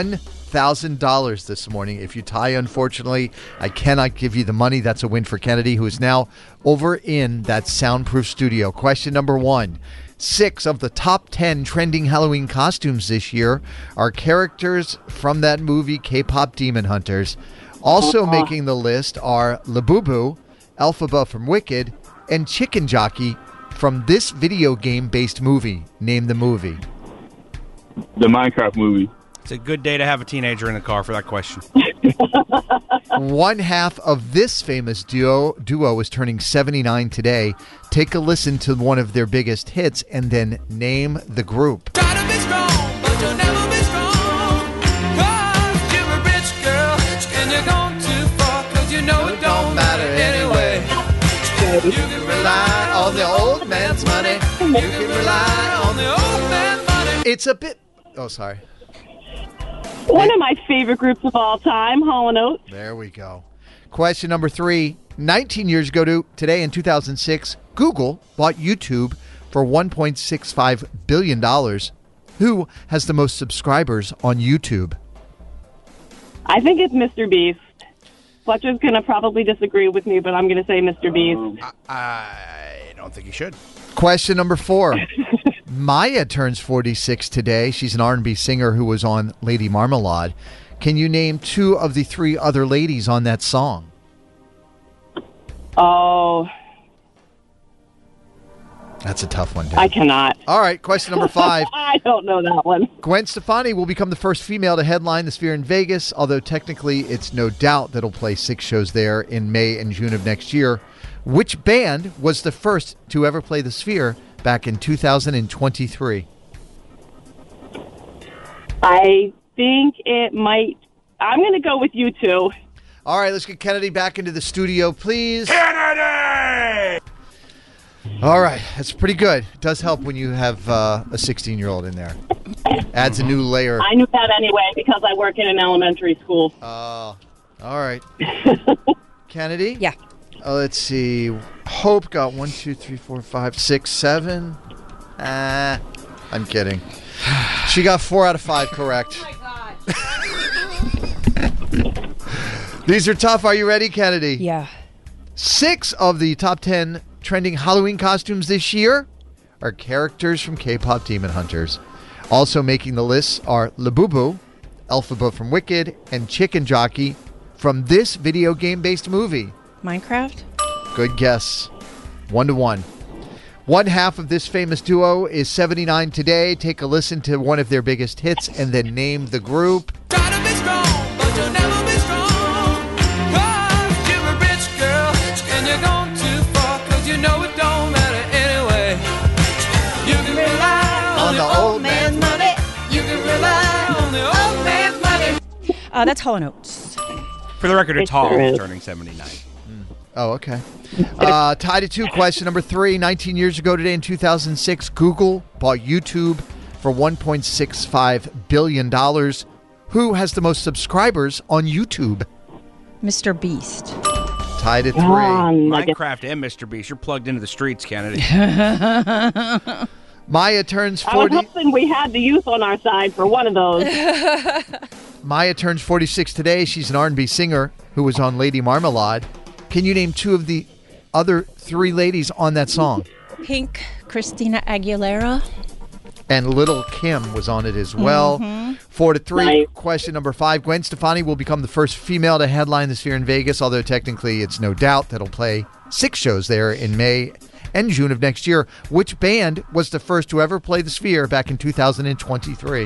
Speaker 7: $1,000 this morning. If you tie, unfortunately, I cannot give you the money. That's a win for Kennedy, who is now over in that soundproof studio. Question number 1. 6 of the top 10 trending Halloween costumes this year are characters from that movie K-Pop Demon Hunters. Also making the list are Labubu, Elphaba from Wicked, and Chicken Jockey from this video game-based movie. Name the movie.
Speaker 22: The Minecraft movie.
Speaker 13: It's a good day to have a teenager in the car for that question.
Speaker 7: One half of this famous duo is turning 79 today. Take a listen to one of their biggest hits and then name the group. You can rely on the old man's money. You can rely on the old man's money. It's a bit... Oh, sorry.
Speaker 15: One of my favorite groups of all time, Hall & Oates.
Speaker 7: There we go. Question number 3. 19 years ago today in 2006, Google bought YouTube for $1.65 billion. Who has the most subscribers on YouTube?
Speaker 15: I think it's Mr. Beast. Fletcher's going to probably disagree with me, but I'm going to say Mr. Beast.
Speaker 13: I don't think you should.
Speaker 7: Question number 4. Maya turns 46 today. She's an R&B singer who was on Lady Marmalade. Can you name 2 of the 3 other ladies on that song?
Speaker 15: Oh.
Speaker 7: That's a tough one, Dan.
Speaker 15: I cannot.
Speaker 7: All right, question number 5.
Speaker 15: I don't know that one.
Speaker 7: Gwen Stefani will become the first female to headline the Sphere in Vegas, although technically it's no doubt that he'll play 6 shows there in May and June of next year. Which band was the first to ever play the Sphere back in 2023?
Speaker 15: I think it might... I'm going to go with you two.
Speaker 7: All right, let's get Kennedy back into the studio, please.
Speaker 21: Kennedy!
Speaker 7: All right, that's pretty good. It does help when you have a 16-year-old in there. Adds a new layer.
Speaker 15: I knew that anyway because I work in an elementary school.
Speaker 7: Oh, all right. Kennedy?
Speaker 8: Yeah.
Speaker 7: Let's see. Hope got 1, 2, 3, 4, 5, 6, 7. I'm kidding. She got 4 out of 5 correct.
Speaker 8: Oh, my God.
Speaker 7: These are tough. Are you ready, Kennedy?
Speaker 8: Yeah.
Speaker 7: 6 of the top 10 trending Halloween costumes this year are characters from K-Pop Demon Hunters. Also making the list are Labubu, Elphaba from Wicked, and Chicken Jockey from this video game-based movie.
Speaker 8: Minecraft?
Speaker 7: Good guess. 1-1. One half of this famous duo is 79 today. Take a listen to one of their biggest hits and then name the group.
Speaker 21: Try to be strong.
Speaker 8: That's Hall & Oates.
Speaker 13: For the record, it's Hall
Speaker 12: sure is.
Speaker 13: turning 79.
Speaker 7: Oh, okay. Tied at 2. Question number 3. 19 years ago today in 2006, Google bought YouTube for $1.65 billion. Who has the most subscribers on YouTube?
Speaker 8: Mr. Beast.
Speaker 7: Tied at 3.
Speaker 13: Minecraft and Mr. Beast. You're plugged into the streets, Kennedy.
Speaker 7: Maya turns 40.
Speaker 20: I was hoping we had the youth on our side for one of those.
Speaker 7: Maya turns 46 today. She's an R&B singer who was on Lady Marmalade. Can you name 2 of the other 3 ladies on that song?
Speaker 8: Pink, Christina Aguilera.
Speaker 7: And Little Kim was on it as well. 4-3.
Speaker 20: Nice.
Speaker 7: Question number 5. Gwen Stefani will become the first female to headline the Sphere in Vegas, although technically it's no doubt that'll play 6 shows there in May and June of next year. Which band was the first to ever play the Sphere back in 2023?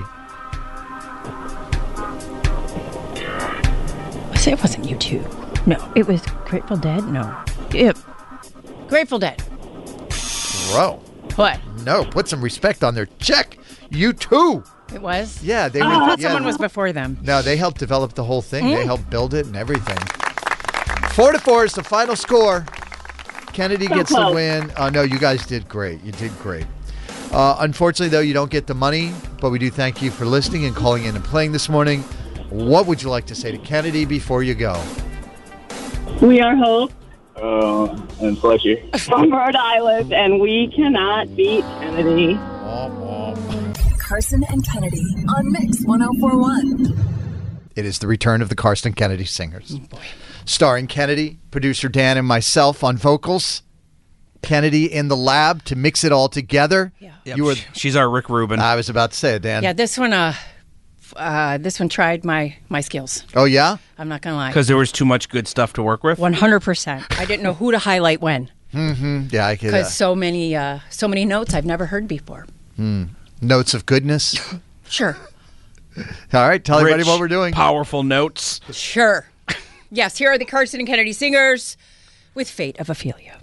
Speaker 8: It wasn't U2. No, it was Grateful Dead. No, yep, Grateful Dead.
Speaker 7: Bro,
Speaker 8: What?
Speaker 7: no, put some respect on their check. U2.
Speaker 8: It was.
Speaker 7: Yeah, they
Speaker 8: I
Speaker 7: were.
Speaker 8: thought
Speaker 7: yeah,
Speaker 8: someone was before them.
Speaker 7: No, they helped develop the whole thing. They helped build it and everything. 4-4 is the final score. Kennedy gets the win. No, you guys did great. You did great. Unfortunately, though, you don't get the money, but we do thank you for listening and calling in and playing this morning. What would you like to say to Kennedy before you go?
Speaker 20: We are Hope
Speaker 22: And Fletcher.
Speaker 20: from Rhode Island, and we cannot beat Kennedy.
Speaker 10: Carson and Kennedy on Mix 104.1.
Speaker 7: It is the return of the Carson Kennedy Singers. Starring Kennedy, producer Dan, and myself on vocals. Kennedy in the lab to mix it all together.
Speaker 13: Yep, she's our Rick Rubin.
Speaker 7: I was about to say it, Dan.
Speaker 8: Yeah, this one tried my skills.
Speaker 7: Oh, yeah?
Speaker 8: I'm not gonna lie.
Speaker 13: Because there was too much good stuff to work with?
Speaker 8: 100%. I didn't know who to highlight when.
Speaker 7: Mm-hmm. Yeah, I could.
Speaker 8: Because so many notes I've never heard before.
Speaker 7: Notes of goodness.
Speaker 8: Sure.
Speaker 7: All right, tell everybody
Speaker 13: Rich,
Speaker 7: what we're doing.
Speaker 13: Powerful notes.
Speaker 8: Sure. Yes, here are the Carson and Kennedy Singers with Fate of Ophelia.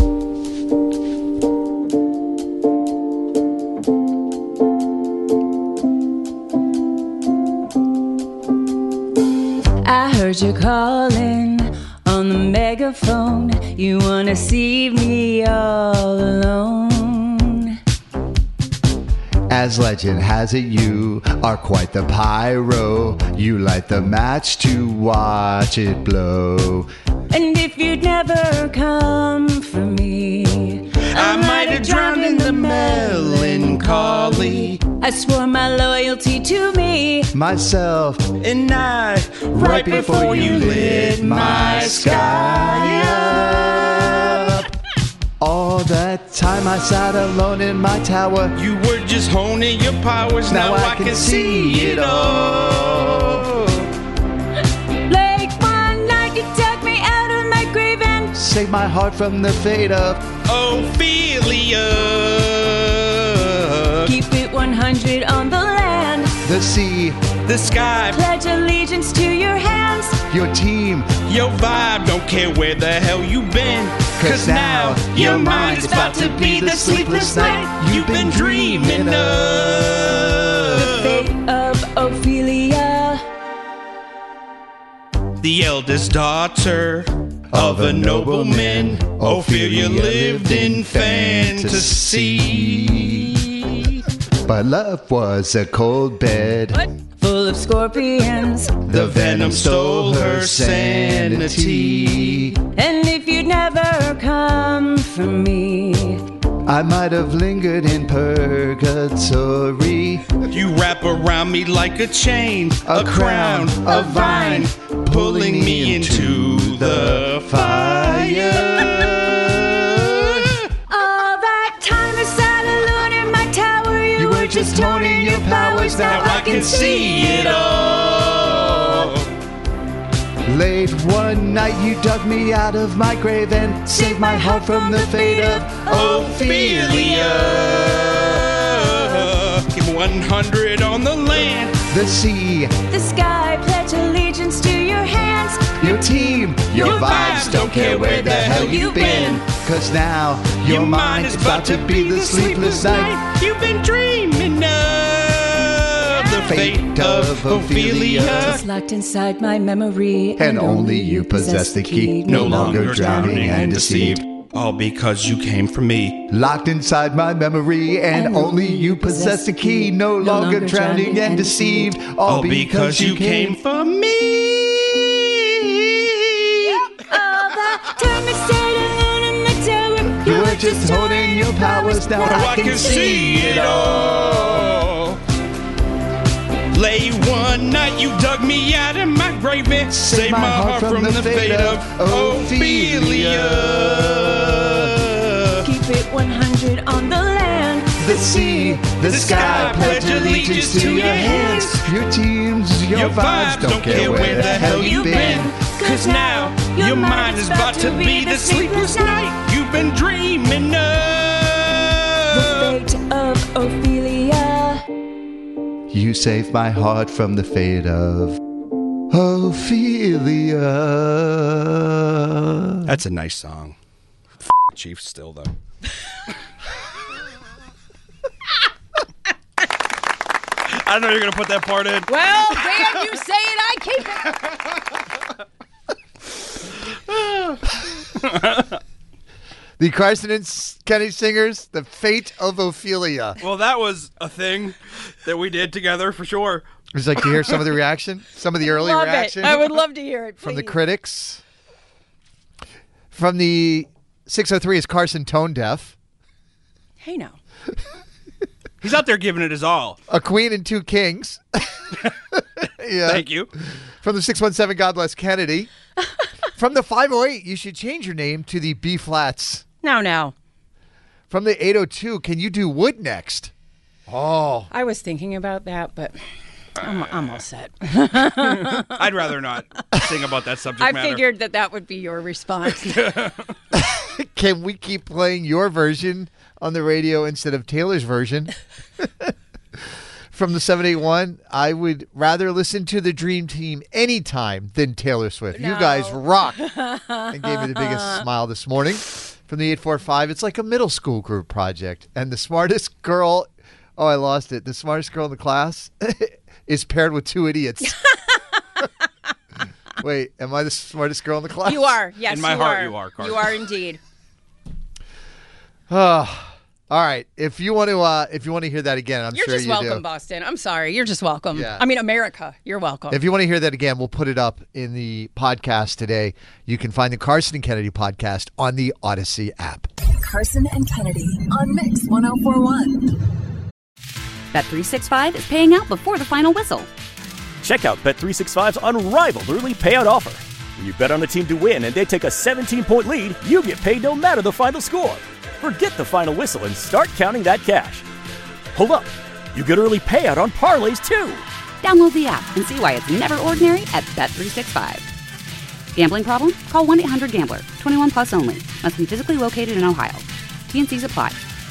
Speaker 6: I heard you calling on the megaphone. You wanna see me all alone.
Speaker 7: As legend has it, you are quite the pyro. You light the match to watch it blow.
Speaker 6: And if you'd never come for me, I might have drowned in the melancholy. I swore my loyalty to me,
Speaker 7: myself,
Speaker 6: and I, right before you lit my sky up.
Speaker 7: All that time I sat alone in my tower.
Speaker 6: You were just honing your powers. Now I can see it all. Like one night you took me out of my grave and
Speaker 7: saved my heart from the fate of
Speaker 6: Ophelia. Keep it 100 on the land,
Speaker 7: the sea,
Speaker 6: the sky. Pledge allegiance to your hands,
Speaker 7: your team,
Speaker 6: your vibe. Don't care where the hell you've been, 'cause now your mind is about to be the sleepless night you've been dreaming of. The fate of Ophelia, the eldest daughter of a nobleman. Ophelia lived in fantasy.
Speaker 7: But love was a cold bed,
Speaker 6: full of scorpions. The venom stole her sanity. And if you'd never come for me,
Speaker 7: I might have lingered in purgatory.
Speaker 6: You wrap around me like a chain, a crown, a vine, pulling me into the fire. All that time I sat alone in my tower. You were just honing your powers. Now I can see it all.
Speaker 7: Late one night you dug me out of my grave and saved my heart from the fate of
Speaker 6: Ophelia. Keep 100 on the land,
Speaker 7: the sea,
Speaker 6: the sky. Pledge allegiance to your hands,
Speaker 7: your team, your vibes. Don't care where the hell you've been, 'cause now your mind is about to be the sleepless night
Speaker 6: you've been dreaming of. The
Speaker 21: fate of Ophelia.
Speaker 8: It's locked inside my memory,
Speaker 7: And only you possess the key. No longer drowning and deceived.
Speaker 13: All because you came from me.
Speaker 7: Locked inside my memory, and only you possess the key. No longer drowning and deceived.
Speaker 13: All because you came from me.
Speaker 7: You were just holding your powers. Now I can see it all.
Speaker 21: Late one night you dug me out of my grave and saved my heart from the fate of Ophelia.
Speaker 8: Keep it 100 on the land,
Speaker 7: the sea, the sky, pledge allegiance to your hands. Your teams, your vibes, don't care where the hell you've been.
Speaker 21: Cause now your mind is about to be the sleepless night you've been dreaming of.
Speaker 8: the fate of Ophelia.
Speaker 7: You saved my heart from the fate of Ophelia.
Speaker 13: That's a nice song. Chief still, though. I don't know you're going to put that part in.
Speaker 8: Well, Dan, you say it, I keep it.
Speaker 7: The Carson and Kennedy Singers, The Fate of Ophelia.
Speaker 13: Well, that was a thing that we did together for sure.
Speaker 7: Would you like to hear some of the reaction? Some of the early
Speaker 8: love
Speaker 7: reaction?
Speaker 8: It. I would love to hear it.
Speaker 7: From the critics. From the 603 is Carson tone deaf.
Speaker 8: Hey, now.
Speaker 13: He's out there giving it his all.
Speaker 7: A queen and two kings. Yeah.
Speaker 13: Thank you.
Speaker 7: From the 617, God bless Kennedy. From the 508, you should change your name to the B flats.
Speaker 8: No.
Speaker 7: From the 802, can you do wood next? Oh.
Speaker 8: I was thinking about that, but I'm all set.
Speaker 13: I'd rather not sing about that subject matter.
Speaker 8: I figured that would be your response.
Speaker 7: Can we keep playing your version on the radio instead of Taylor's version? From the 781, I would rather listen to the Dream Team anytime than Taylor Swift. No. You guys rock. And gave me the biggest smile this morning. From the 845, it's like a middle school group project. And the smartest girl, oh, I lost it. The smartest girl in the class is paired with two idiots. Wait, am I the smartest girl in the class?
Speaker 8: You are. Yes,
Speaker 13: in my heart, you are, Carson.
Speaker 8: You are indeed.
Speaker 7: All right. If you want to hear that again, I'm
Speaker 8: You're
Speaker 7: sure you do.
Speaker 8: You're just welcome, Boston. I'm sorry. You're just welcome.
Speaker 7: Yeah.
Speaker 8: I mean, America. You're welcome.
Speaker 7: If you want to hear that again, we'll put it up in the podcast today. You can find the Carson and Kennedy podcast on the Odyssey app.
Speaker 10: Carson and Kennedy on Mix 1041.
Speaker 1: Bet365 is paying out before the final whistle.
Speaker 2: Check out Bet365's unrivaled early payout offer. When you bet on a team to win and they take a 17-point lead, you get paid no matter the final score. Forget the final whistle and start counting that cash. Hold up. You get early payout on parlays, too.
Speaker 1: Download the app and see why it's never ordinary at Bet365. Gambling problem? Call 1-800-GAMBLER. 21 plus only. Must be physically located in Ohio. T&Cs apply.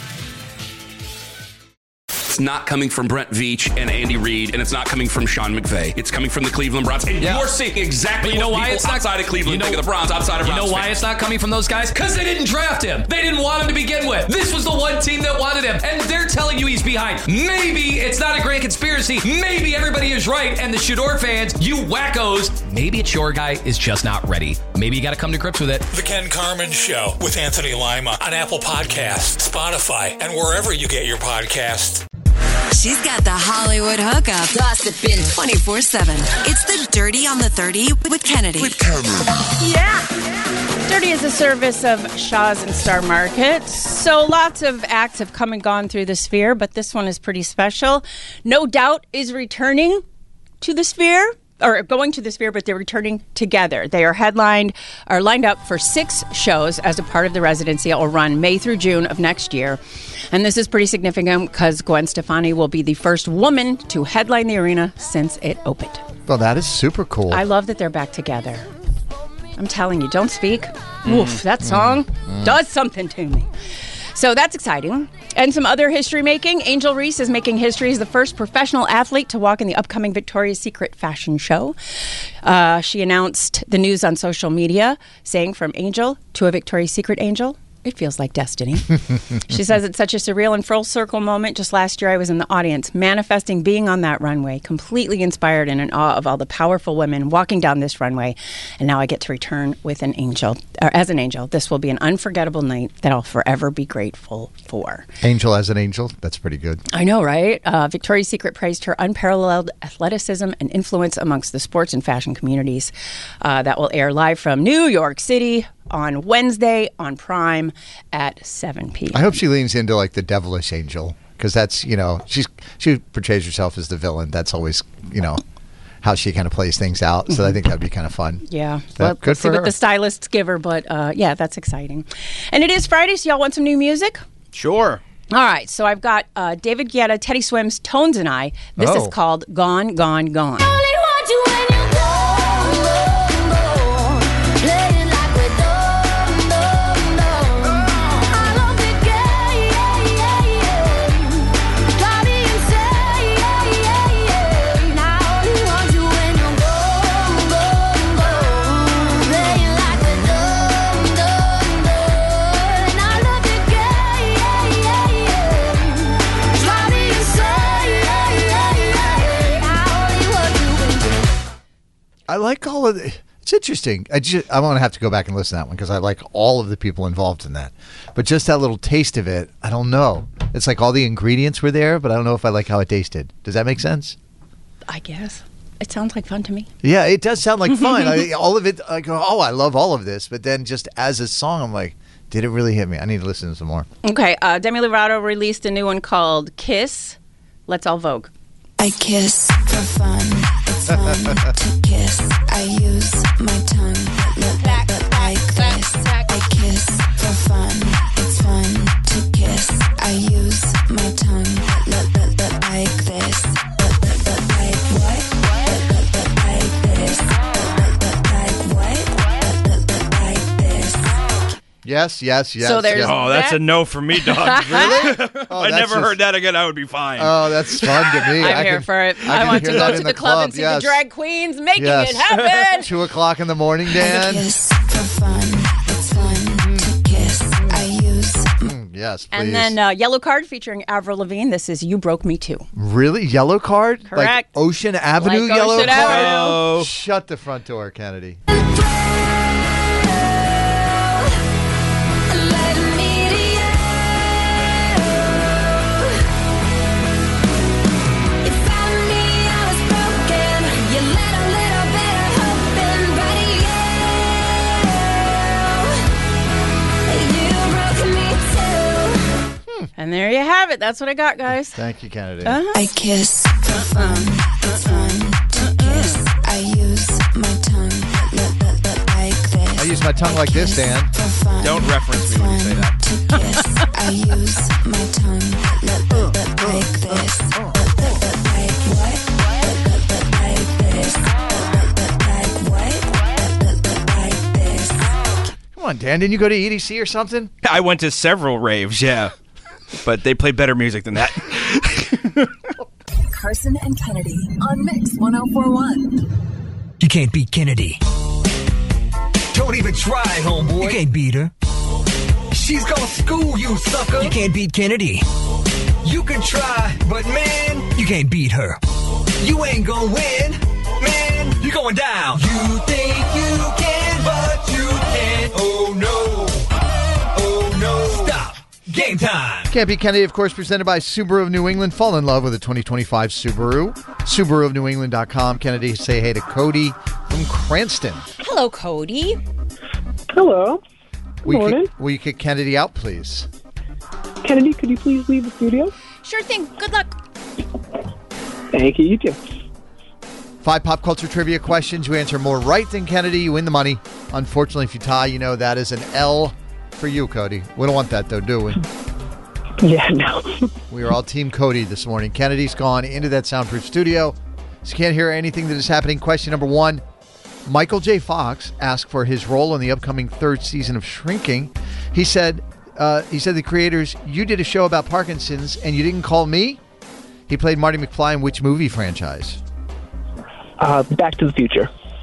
Speaker 3: It's not coming from Brent Veach and Andy Reid, and it's not coming from Sean McVay. It's coming from the Cleveland Browns. And you're seeing exactly what people outside of Cleveland think of the Browns, outside of Browns.
Speaker 4: You know why it's not coming from those guys? Because they didn't draft him. They didn't want him to begin with. This was the one team that wanted him, and they're telling you he's behind. Maybe it's not a grand conspiracy. Maybe everybody is right, and the Shador fans, you wackos, maybe it's your guy is just not ready. Maybe you got to come to grips with it.
Speaker 5: The Ken Carman Show with Anthony Lima on Apple Podcasts, Spotify, and wherever you get your podcasts.
Speaker 14: She's got the Hollywood hookup. Gossiping 24/7. It's the Dirty on the 30 with Kennedy.
Speaker 8: Yeah. Dirty is a service of Shaw's and Star Market. So lots of acts have come and gone through the Sphere, but this one is pretty special. No Doubt is returning to the Sphere. Or going to the Sphere, but they're returning together. They are lined up for 6 shows as a part of the residency. It will run May through June of next year. And this is pretty significant because Gwen Stefani will be the first woman to headline the arena since it opened.
Speaker 7: Well, that is super cool.
Speaker 8: I love that they're back together. I'm telling you, Don't Speak. Oof, that song does something to me. So that's exciting. And some other history making. Angel Reese is making history as the first professional athlete to walk in the upcoming Victoria's Secret fashion show. She announced the news on social media, saying from Angel to a Victoria's Secret Angel, It feels like destiny. She says it's such a surreal and full circle moment. Just last year, I was in the audience, manifesting being on that runway, completely inspired and in awe of all the powerful women walking down this runway. And now I get to return with an angel, or as an angel. This will be an unforgettable night that I'll forever be grateful for.
Speaker 7: Angel as an angel. That's pretty good.
Speaker 8: I know, right? Victoria's Secret praised her unparalleled athleticism and influence amongst the sports and fashion communities. That will air live from New York City on Wednesday on Prime at 7 p.m.
Speaker 7: I hope she leans into like the devilish angel, because that's, you know, she portrays herself as the villain. That's always, you know, how she kind of plays things out. So I think that'd be kind of fun.
Speaker 8: Yeah.
Speaker 7: Well, good
Speaker 8: let's
Speaker 7: for
Speaker 8: see
Speaker 7: her.
Speaker 8: what the stylists give her, but yeah, that's exciting. And it is Friday, so y'all want some new music?
Speaker 13: Sure.
Speaker 8: All right, so I've got David Guetta, Teddy Swims, Tones and I. This is called Gone, Gone, Gone.
Speaker 7: I like all of it. It's interesting. I'm going to have to go back and listen to that one because I like all of the people involved in that. But just that little taste of it, I don't know. It's like all the ingredients were there, but I don't know if I like how it tasted. Does that make sense?
Speaker 8: I guess. It sounds like fun to me.
Speaker 7: Yeah, it does sound like fun. All of it, I go, oh, I love all of this. But then just as a song, I'm like, did it really hit me? I need to listen to some more.
Speaker 8: Okay, Demi Lovato released a new one called Kiss. Let's all Vogue.
Speaker 14: I kiss for fun. It's fun to kiss. I use my tongue like this. I kiss for fun. It's fun to kiss. I use my tongue like this. Like what? Like this. Like what? Like this.
Speaker 7: Yes.
Speaker 8: So there's
Speaker 13: Oh, that's a no for me, dog.
Speaker 7: Really?
Speaker 13: I never heard that again. I would be fine.
Speaker 7: Oh, that's fun to me.
Speaker 8: I'm here for it. I want to go to the club and see the drag queens making it happen.
Speaker 7: 2 o'clock in the morning, Dan.
Speaker 14: Kiss for fun. It's fun to kiss. I use.
Speaker 7: Yes, please.
Speaker 8: And then Yellow Card featuring Avril Lavigne. This is You Broke Me Too.
Speaker 7: Really? Yellow Card?
Speaker 8: Correct.
Speaker 7: Like Ocean Avenue
Speaker 8: Like
Speaker 7: Yellow
Speaker 8: Ocean
Speaker 7: Card?
Speaker 8: Avenue.
Speaker 7: Shut the front door, Kennedy.
Speaker 8: And there you have it. That's what I got, guys.
Speaker 7: Thank you, Kennedy.
Speaker 14: I kiss for fun. It's fun to kiss. I use my tongue like this.
Speaker 7: I use my tongue like this, Dan.
Speaker 13: Don't reference me when you say that.
Speaker 14: To kiss. I use my tongue like this. Like what? Like this. Like what? Like this.
Speaker 7: Come on, Dan. Didn't you go to EDC or something?
Speaker 13: I went to several raves, yeah. But they played better music than that.
Speaker 10: Carson and Kennedy on Mix 1041.
Speaker 9: You can't beat Kennedy. Don't even try, homeboy. You can't beat her. She's gonna school you, sucker. You can't beat Kennedy. You can try, but man, you can't beat her. You ain't gonna win, man. You're going down. You think you can, but you can't. Oh no. Oh no. Stop. Game time.
Speaker 7: Can't Beat Kennedy, of course, presented by Subaru of New England. Fall in love with a 2025 Subaru. SubaruofNewEngland.com. Kennedy, say hey to Cody from Cranston.
Speaker 8: Hello, Cody.
Speaker 11: Hello. Good morning.
Speaker 7: Will you kick Kennedy out, please?
Speaker 11: Kennedy, could you please leave the studio?
Speaker 8: Sure thing. Good luck.
Speaker 11: Thank you. You too.
Speaker 7: 5 pop culture trivia questions. You answer more right than Kennedy, you win the money. Unfortunately, if you tie, you know that is an L for you, Cody. We don't want that, though, do we?
Speaker 11: Yeah, no.
Speaker 7: We are all Team Cody this morning. Kennedy's gone into that soundproof studio, so you can't hear anything that is happening. Question number 1. Michael J. Fox asked for his role in the upcoming 3rd season of Shrinking. He said, the creators, you did a show about Parkinson's and you didn't call me? He played Marty McFly in which movie franchise?
Speaker 11: Back to the Future.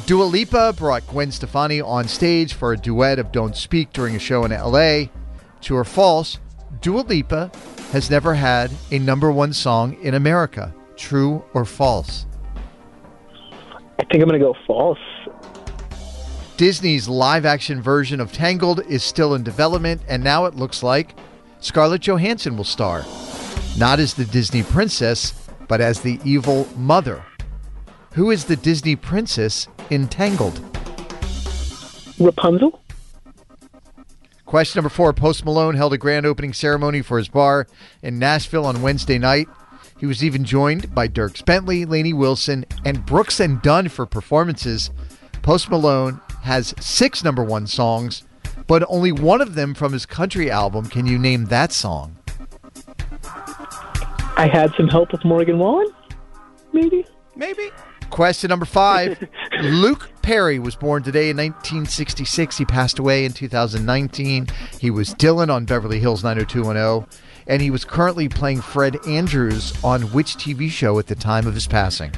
Speaker 7: Dua Lipa brought Gwen Stefani on stage for a duet of Don't Speak during a show in L.A. True or false, Dua Lipa has never had a number one song in America. True or false?
Speaker 11: I think I'm going to go false.
Speaker 7: Disney's live-action version of Tangled is still in development, and now it looks like Scarlett Johansson will star. Not as the Disney princess, but as the evil mother. Who is the Disney princess in Tangled?
Speaker 11: Rapunzel?
Speaker 7: Question number 4. Post Malone held a grand opening ceremony for his bar in Nashville on Wednesday night. He was even joined by Dierks Bentley, Lainey Wilson, and Brooks and Dunn for performances. Post Malone has 6 number one songs, but only one of them from his country album. Can you name that song?
Speaker 11: I Had Some Help with Morgan Wallen? Maybe.
Speaker 7: Question number 5. Luke Perry was born today in 1966. He passed away in 2019. He was Dylan on Beverly Hills 90210, and he was currently playing Fred Andrews on which TV show at the time of his passing?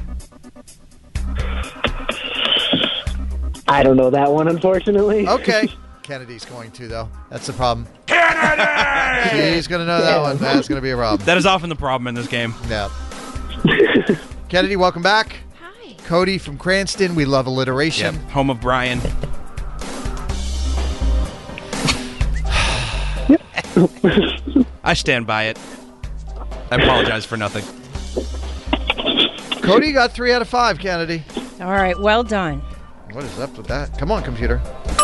Speaker 11: I don't know that one, unfortunately.
Speaker 7: Okay. Kennedy's going to, though. That's the problem. Kennedy! He's going to know that one. That's going to be a problem.
Speaker 13: That is often the problem in this game.
Speaker 7: Yeah. Kennedy, welcome back. Hi. Cody from Cranston. We love alliteration.
Speaker 13: Yep. Home of Brian. I stand by it. I apologize for nothing.
Speaker 7: Cody got 3 out of 5, Kennedy.
Speaker 8: All right, well done.
Speaker 7: What is up with that? Come on, computer.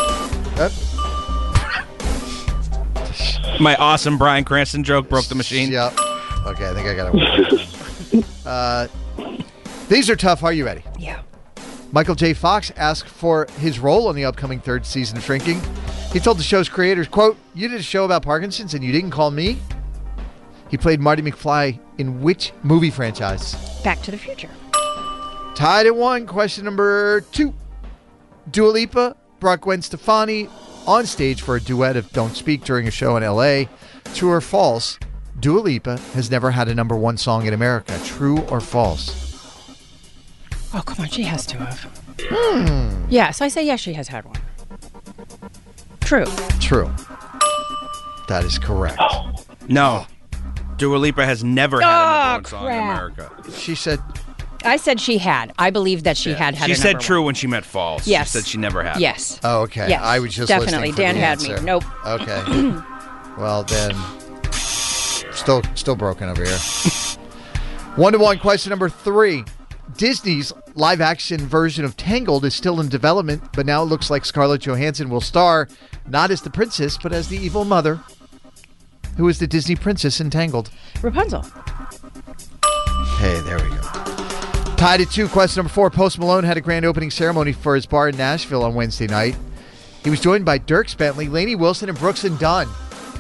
Speaker 13: My awesome Brian Cranston joke broke the machine.
Speaker 7: Yep. Okay, I think I got it. These are tough. Are you ready?
Speaker 8: Yeah.
Speaker 7: Michael J. Fox asked for his role on the upcoming 3rd season of Shrinking. He told the show's creators, quote, "You did a show about Parkinson's and you didn't call me?" He played Marty McFly in which movie franchise?
Speaker 8: Back to the Future.
Speaker 7: Tied at 1. Question number 2. Dua Lipa brought Gwen Stefani on stage for a duet of Don't Speak during a show in L.A. True or false, Dua Lipa has never had a number one song in America. True or false?
Speaker 8: Oh, come on. She has to have. Yes, I say yes, she has had one. True.
Speaker 7: True. That is correct.
Speaker 13: No. Dua Lipa has never had a number one song in America.
Speaker 7: She said...
Speaker 8: I said she had. I believe that she had
Speaker 13: She
Speaker 8: a
Speaker 13: said
Speaker 8: number
Speaker 13: true
Speaker 8: one.
Speaker 13: when she meant false.
Speaker 8: Yes.
Speaker 13: She said she never had.
Speaker 8: Yes.
Speaker 7: Oh, okay.
Speaker 8: Yes.
Speaker 7: I was just
Speaker 8: definitely.
Speaker 7: listening for
Speaker 8: Dan
Speaker 7: the
Speaker 8: had
Speaker 7: answer.
Speaker 8: me. Nope.
Speaker 7: Okay. Well, then... Still broken over here. 1-1. Question number 3. Disney's live-action version of Tangled is still in development, but now it looks like Scarlett Johansson will star not as the princess, but as the evil mother. Who is the Disney princess in Tangled?
Speaker 8: Rapunzel.
Speaker 7: Hey, there we go. Tied at 2. Question number 4. Post Malone had a grand opening ceremony for his bar in Nashville on Wednesday night. He was joined by Dierks Bentley, Lainey Wilson, and Brooks and Dunn.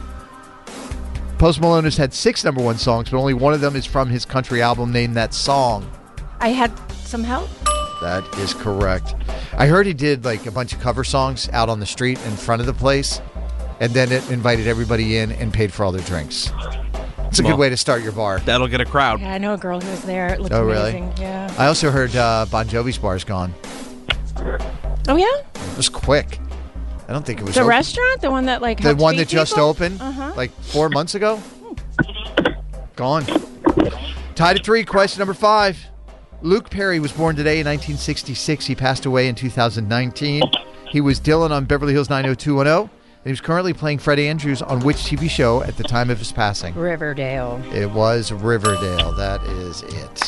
Speaker 7: Post Malone has had 6 number one songs, but only one of them is from his country album. Name that song.
Speaker 8: I Had Some Help.
Speaker 7: That is correct. I heard he did like a bunch of cover songs out on the street in front of the place, and then it invited everybody in and paid for all their drinks. It's a good way to start your bar.
Speaker 13: That'll get a crowd.
Speaker 8: Yeah, I know a girl who was there. It looked
Speaker 7: really?
Speaker 8: amazing. Yeah.
Speaker 7: I also heard Bon Jovi's bar's gone.
Speaker 8: Oh, yeah?
Speaker 7: It was quick. I don't think it was
Speaker 8: The
Speaker 7: open.
Speaker 8: restaurant? The one that like
Speaker 7: The
Speaker 8: helped
Speaker 7: one
Speaker 8: feed
Speaker 7: that just
Speaker 8: people?
Speaker 7: opened
Speaker 8: Uh-huh.
Speaker 7: like 4 months ago? Gone. Tied at 3. Question number 5. Luke Perry was born today in 1966. He passed away in 2019. He was Dylan on Beverly Hills 90210. And he was currently playing Fred Andrews on which TV show at the time of his passing?
Speaker 8: Riverdale.
Speaker 7: It was Riverdale. That is it.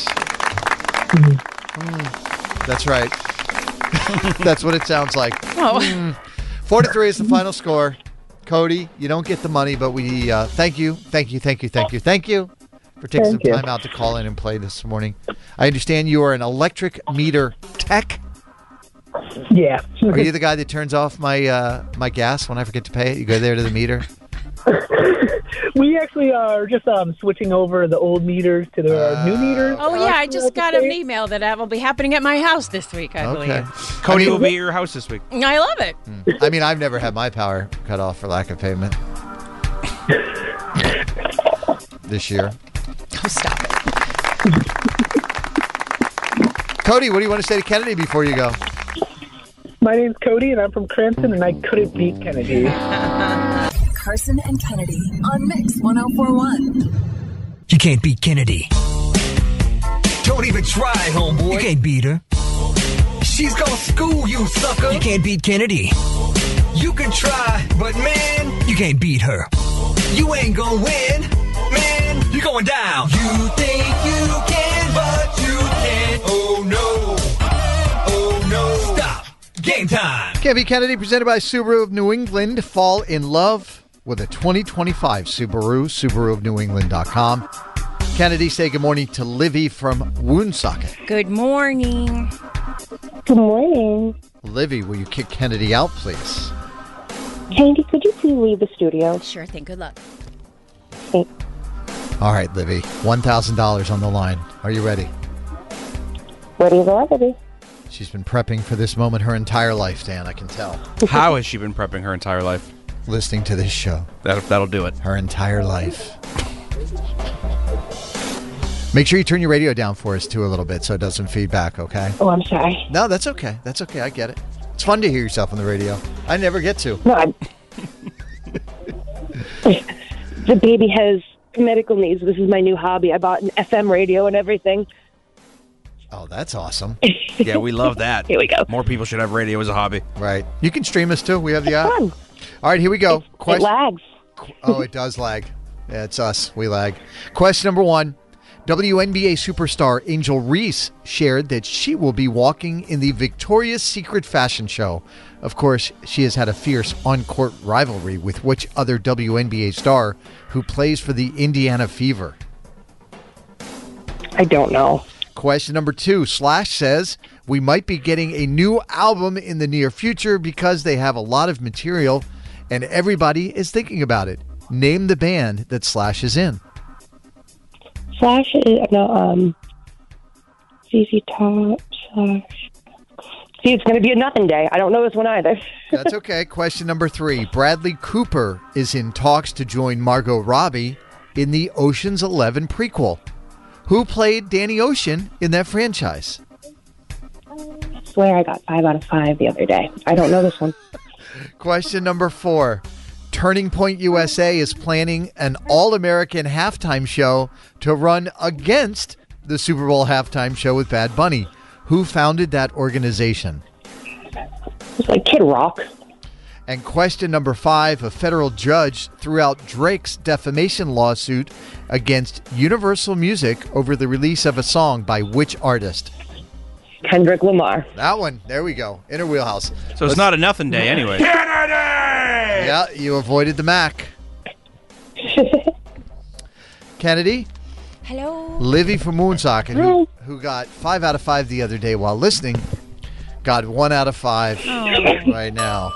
Speaker 7: That's right. That's what it sounds like.
Speaker 8: Oh.
Speaker 7: 4-3 is the final score. Cody, you don't get the money, but we thank you for taking some time out to call in and play this morning. I understand you are an electric meter tech.
Speaker 11: Yeah.
Speaker 7: Are you the guy that turns off my my gas when I forget to pay it? You go there to the meter?
Speaker 11: We actually are just switching over the old meters to the new meters.
Speaker 8: Oh, yeah. I just got an email that will be happening at my house this week, I believe.
Speaker 13: Cody will be at your house this week.
Speaker 8: I love it.
Speaker 7: I mean, I've never had my power cut off for lack of payment. This year.
Speaker 8: Oh, stop it.
Speaker 7: Cody, what do you want to say to Kennedy before you go?
Speaker 11: My name's Cody, and I'm from Cranston, and I couldn't beat Kennedy.
Speaker 10: Carson and Kennedy on Mix 104.1.
Speaker 9: You can't beat Kennedy. Don't even try, homeboy. You can't beat her. She's gonna school you, sucker. You can't beat Kennedy. You can try, but man, you can't beat her. You ain't gonna win, man. You're going down. You think you can, but you can't. Oh no. Oh no. Stop. Game time.
Speaker 7: Can't Beat Kennedy, presented by Subaru of New England. Fall in love with a 2025 Subaru. SubaruofNewEngland.com. Kennedy, say good morning to Livy from Woonsocket.
Speaker 8: Good morning.
Speaker 16: Good morning.
Speaker 7: Livy, will you kick Kennedy out, please?
Speaker 16: Kennedy, could you please leave the studio?
Speaker 8: Sure thing. Good luck.
Speaker 16: Okay.
Speaker 7: All right, Livy. $1,000 on the line. Are you ready?
Speaker 16: Ready as I'll ever be.
Speaker 7: She's been prepping for this moment her entire life, Dan, I can tell.
Speaker 13: How has she been prepping her entire life?
Speaker 7: Listening to this show.
Speaker 13: That'll do it.
Speaker 7: Her entire life. Make sure you turn your radio down for us, too, a little bit so it doesn't feed back, okay?
Speaker 16: Oh, I'm sorry.
Speaker 7: No, that's okay. That's okay. I get it. It's fun to hear yourself on the radio. I never get to.
Speaker 16: No, the baby has medical needs. This is my new hobby. I bought an FM radio and everything.
Speaker 7: Oh, that's awesome.
Speaker 13: Yeah, we love that.
Speaker 16: Here we go.
Speaker 13: More people should have radio as a hobby.
Speaker 7: Right. You can stream us, too. We have the app.
Speaker 16: Fun.
Speaker 7: All right, here we go.
Speaker 16: It lags.
Speaker 7: Oh, it does lag. Yeah, it's us. We lag. Question number 1. WNBA superstar Angel Reese shared that she will be walking in the Victoria's Secret fashion show. Of course, she has had a fierce on-court rivalry with which other WNBA star who plays for the Indiana Fever?
Speaker 16: I don't know.
Speaker 7: Question number 2. Slash says we might be getting a new album in the near future because they have a lot of material and everybody is thinking about it. Name the band that Slash is in.
Speaker 16: Slash is, ZZ Top, Slash. See, it's going to be a nothing day. I don't know this one either.
Speaker 7: That's okay. Question number 3. Bradley Cooper is in talks to join Margot Robbie in the Ocean's 11 prequel. Who played Danny Ocean in that franchise?
Speaker 16: I swear I got 5 out of 5 the other day. I don't know this one.
Speaker 7: Question number 4. Turning Point USA is planning an All-American halftime show to run against the Super Bowl halftime show with Bad Bunny. Who founded that organization?
Speaker 16: It's like Kid Rock.
Speaker 7: And question number 5, a federal judge threw out Drake's defamation lawsuit against Universal Music over the release of a song by which artist?
Speaker 16: Kendrick Lamar.
Speaker 7: That one. There we go. Inner wheelhouse.
Speaker 13: So it's not a nothing day anyway.
Speaker 7: Yeah, you avoided the Mac. Kennedy?
Speaker 8: Hello.
Speaker 7: Livy from Woonsocket, who got 5 out of 5 the other day while listening, got 1 out of 5 right now.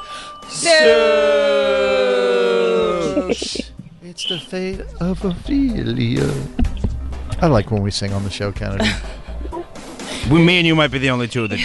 Speaker 7: So it's the fate of Ophelia. I like when we sing on the show, Kennedy.
Speaker 13: Me and you might be the only two that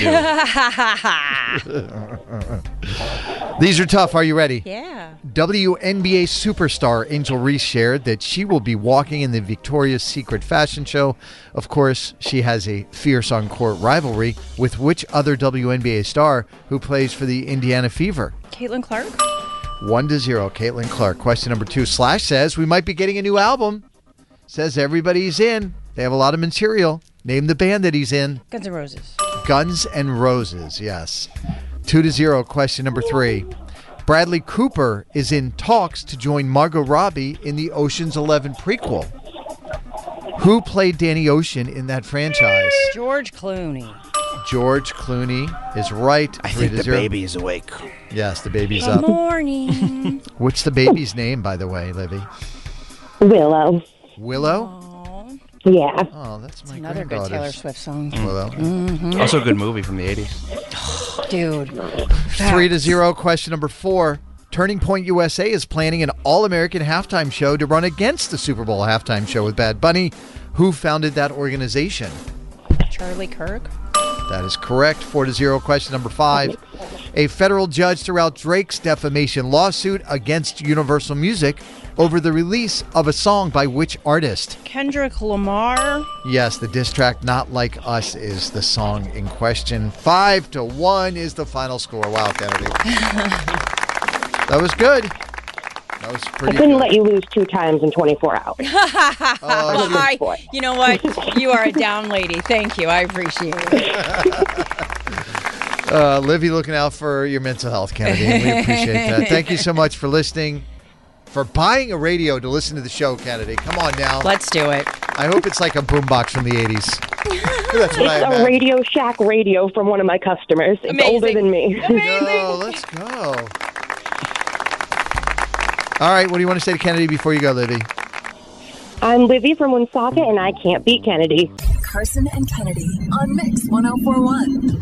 Speaker 7: do. These are tough. Are you ready?
Speaker 8: Yeah.
Speaker 7: WNBA superstar Angel Reese shared that she will be walking in the Victoria's Secret fashion show. Of course, she has a fierce on-court rivalry with which other WNBA star who plays for the Indiana Fever?
Speaker 8: Caitlin Clark.
Speaker 7: 1-0, Caitlin Clark. Question number 2. Slash says we might be getting a new album. Says everybody's in. They have a lot of material. Name the band that he's in.
Speaker 8: Guns N' Roses.
Speaker 7: Guns N' Roses, yes. 2-0, question number 3. Bradley Cooper is in talks to join Margot Robbie in the Ocean's 11 prequel. Who played Danny Ocean in that franchise?
Speaker 8: George Clooney.
Speaker 7: George Clooney is right.
Speaker 13: I think the baby is awake.
Speaker 7: Yes, the baby's
Speaker 8: Good
Speaker 7: up.
Speaker 8: morning.
Speaker 7: What's the baby's name, by the way, Livy?
Speaker 16: Willow.
Speaker 7: Willow?
Speaker 16: Yeah.
Speaker 7: Oh, that's my
Speaker 8: Another good Taylor Swift song.
Speaker 7: Willow.
Speaker 8: Mm-hmm.
Speaker 13: Also a good movie from the 80s.
Speaker 8: Dude.
Speaker 7: 3-0, question number 4. Turning Point USA is planning an all-American halftime show to run against the Super Bowl halftime show with Bad Bunny. Who founded that organization?
Speaker 8: Charlie Kirk.
Speaker 7: That is correct. 4-0, question number 5. A federal judge threw out Drake's defamation lawsuit against Universal Music over the release of a song by which artist?
Speaker 8: Kendrick Lamar.
Speaker 7: Yes, the diss track Not Like Us is the song in question. 5-1 is the final score. Wow, Kennedy. That was good. That was pretty
Speaker 16: I couldn't
Speaker 7: good.
Speaker 16: let you lose 2 times in 24 hours.
Speaker 8: You know what? You are a down lady. Thank you. I appreciate it.
Speaker 7: Livy looking out for your mental health, Kennedy. And we appreciate that. Thank you so much for listening, for buying a radio to listen to the show, Kennedy. Come on now.
Speaker 8: Let's do it.
Speaker 7: I hope it's like a boombox from the 80s. That's what I
Speaker 16: It's a
Speaker 7: imagine.
Speaker 16: Radio Shack radio from one of my customers. It's
Speaker 8: Amazing.
Speaker 16: older than me.
Speaker 7: No, let's go. All right, what do you want to say to Kennedy before you go, Livy?
Speaker 16: I'm Livy from Woonsocket, and I can't beat Kennedy.
Speaker 10: Carson and Kennedy on Mix 1041.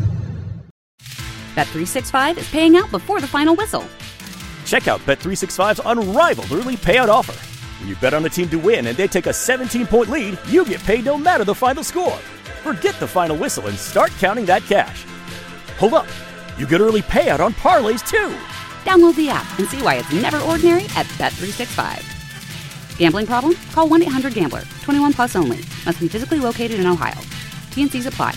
Speaker 1: Bet365 is paying out before the final whistle.
Speaker 2: Check out Bet365's unrivaled early payout offer. When you bet on a team to win and they take a 17-point lead, you get paid no matter the final score. Forget the final whistle and start counting that cash. Hold up. You get early payout on parlays, too.
Speaker 1: Download the app and see why it's never ordinary at Bet365. Gambling problem? Call 1-800-GAMBLER. 21 plus only. Must be physically located in Ohio. T&Cs apply.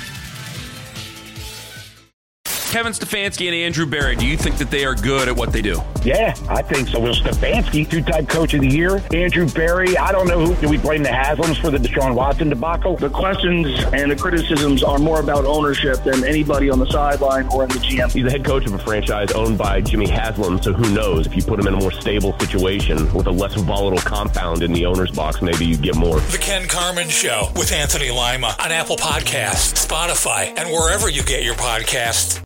Speaker 3: Kevin Stefanski and Andrew Berry, do you think that they are good at what they do?
Speaker 17: Yeah, I think so. Will Stefanski, 2-time coach of the year. Andrew Berry, I don't know who. Do we blame the Haslams for the Deshaun Watson debacle?
Speaker 22: The questions and the criticisms are more about ownership than anybody on the sideline or in the GM.
Speaker 18: He's the head coach of a franchise owned by Jimmy Haslam, so who knows? If you put him in a more stable situation with a less volatile compound in the owner's box, maybe you get more.
Speaker 5: The Ken Carman Show with Anthony Lima on Apple Podcasts, Spotify, and wherever you get your podcasts.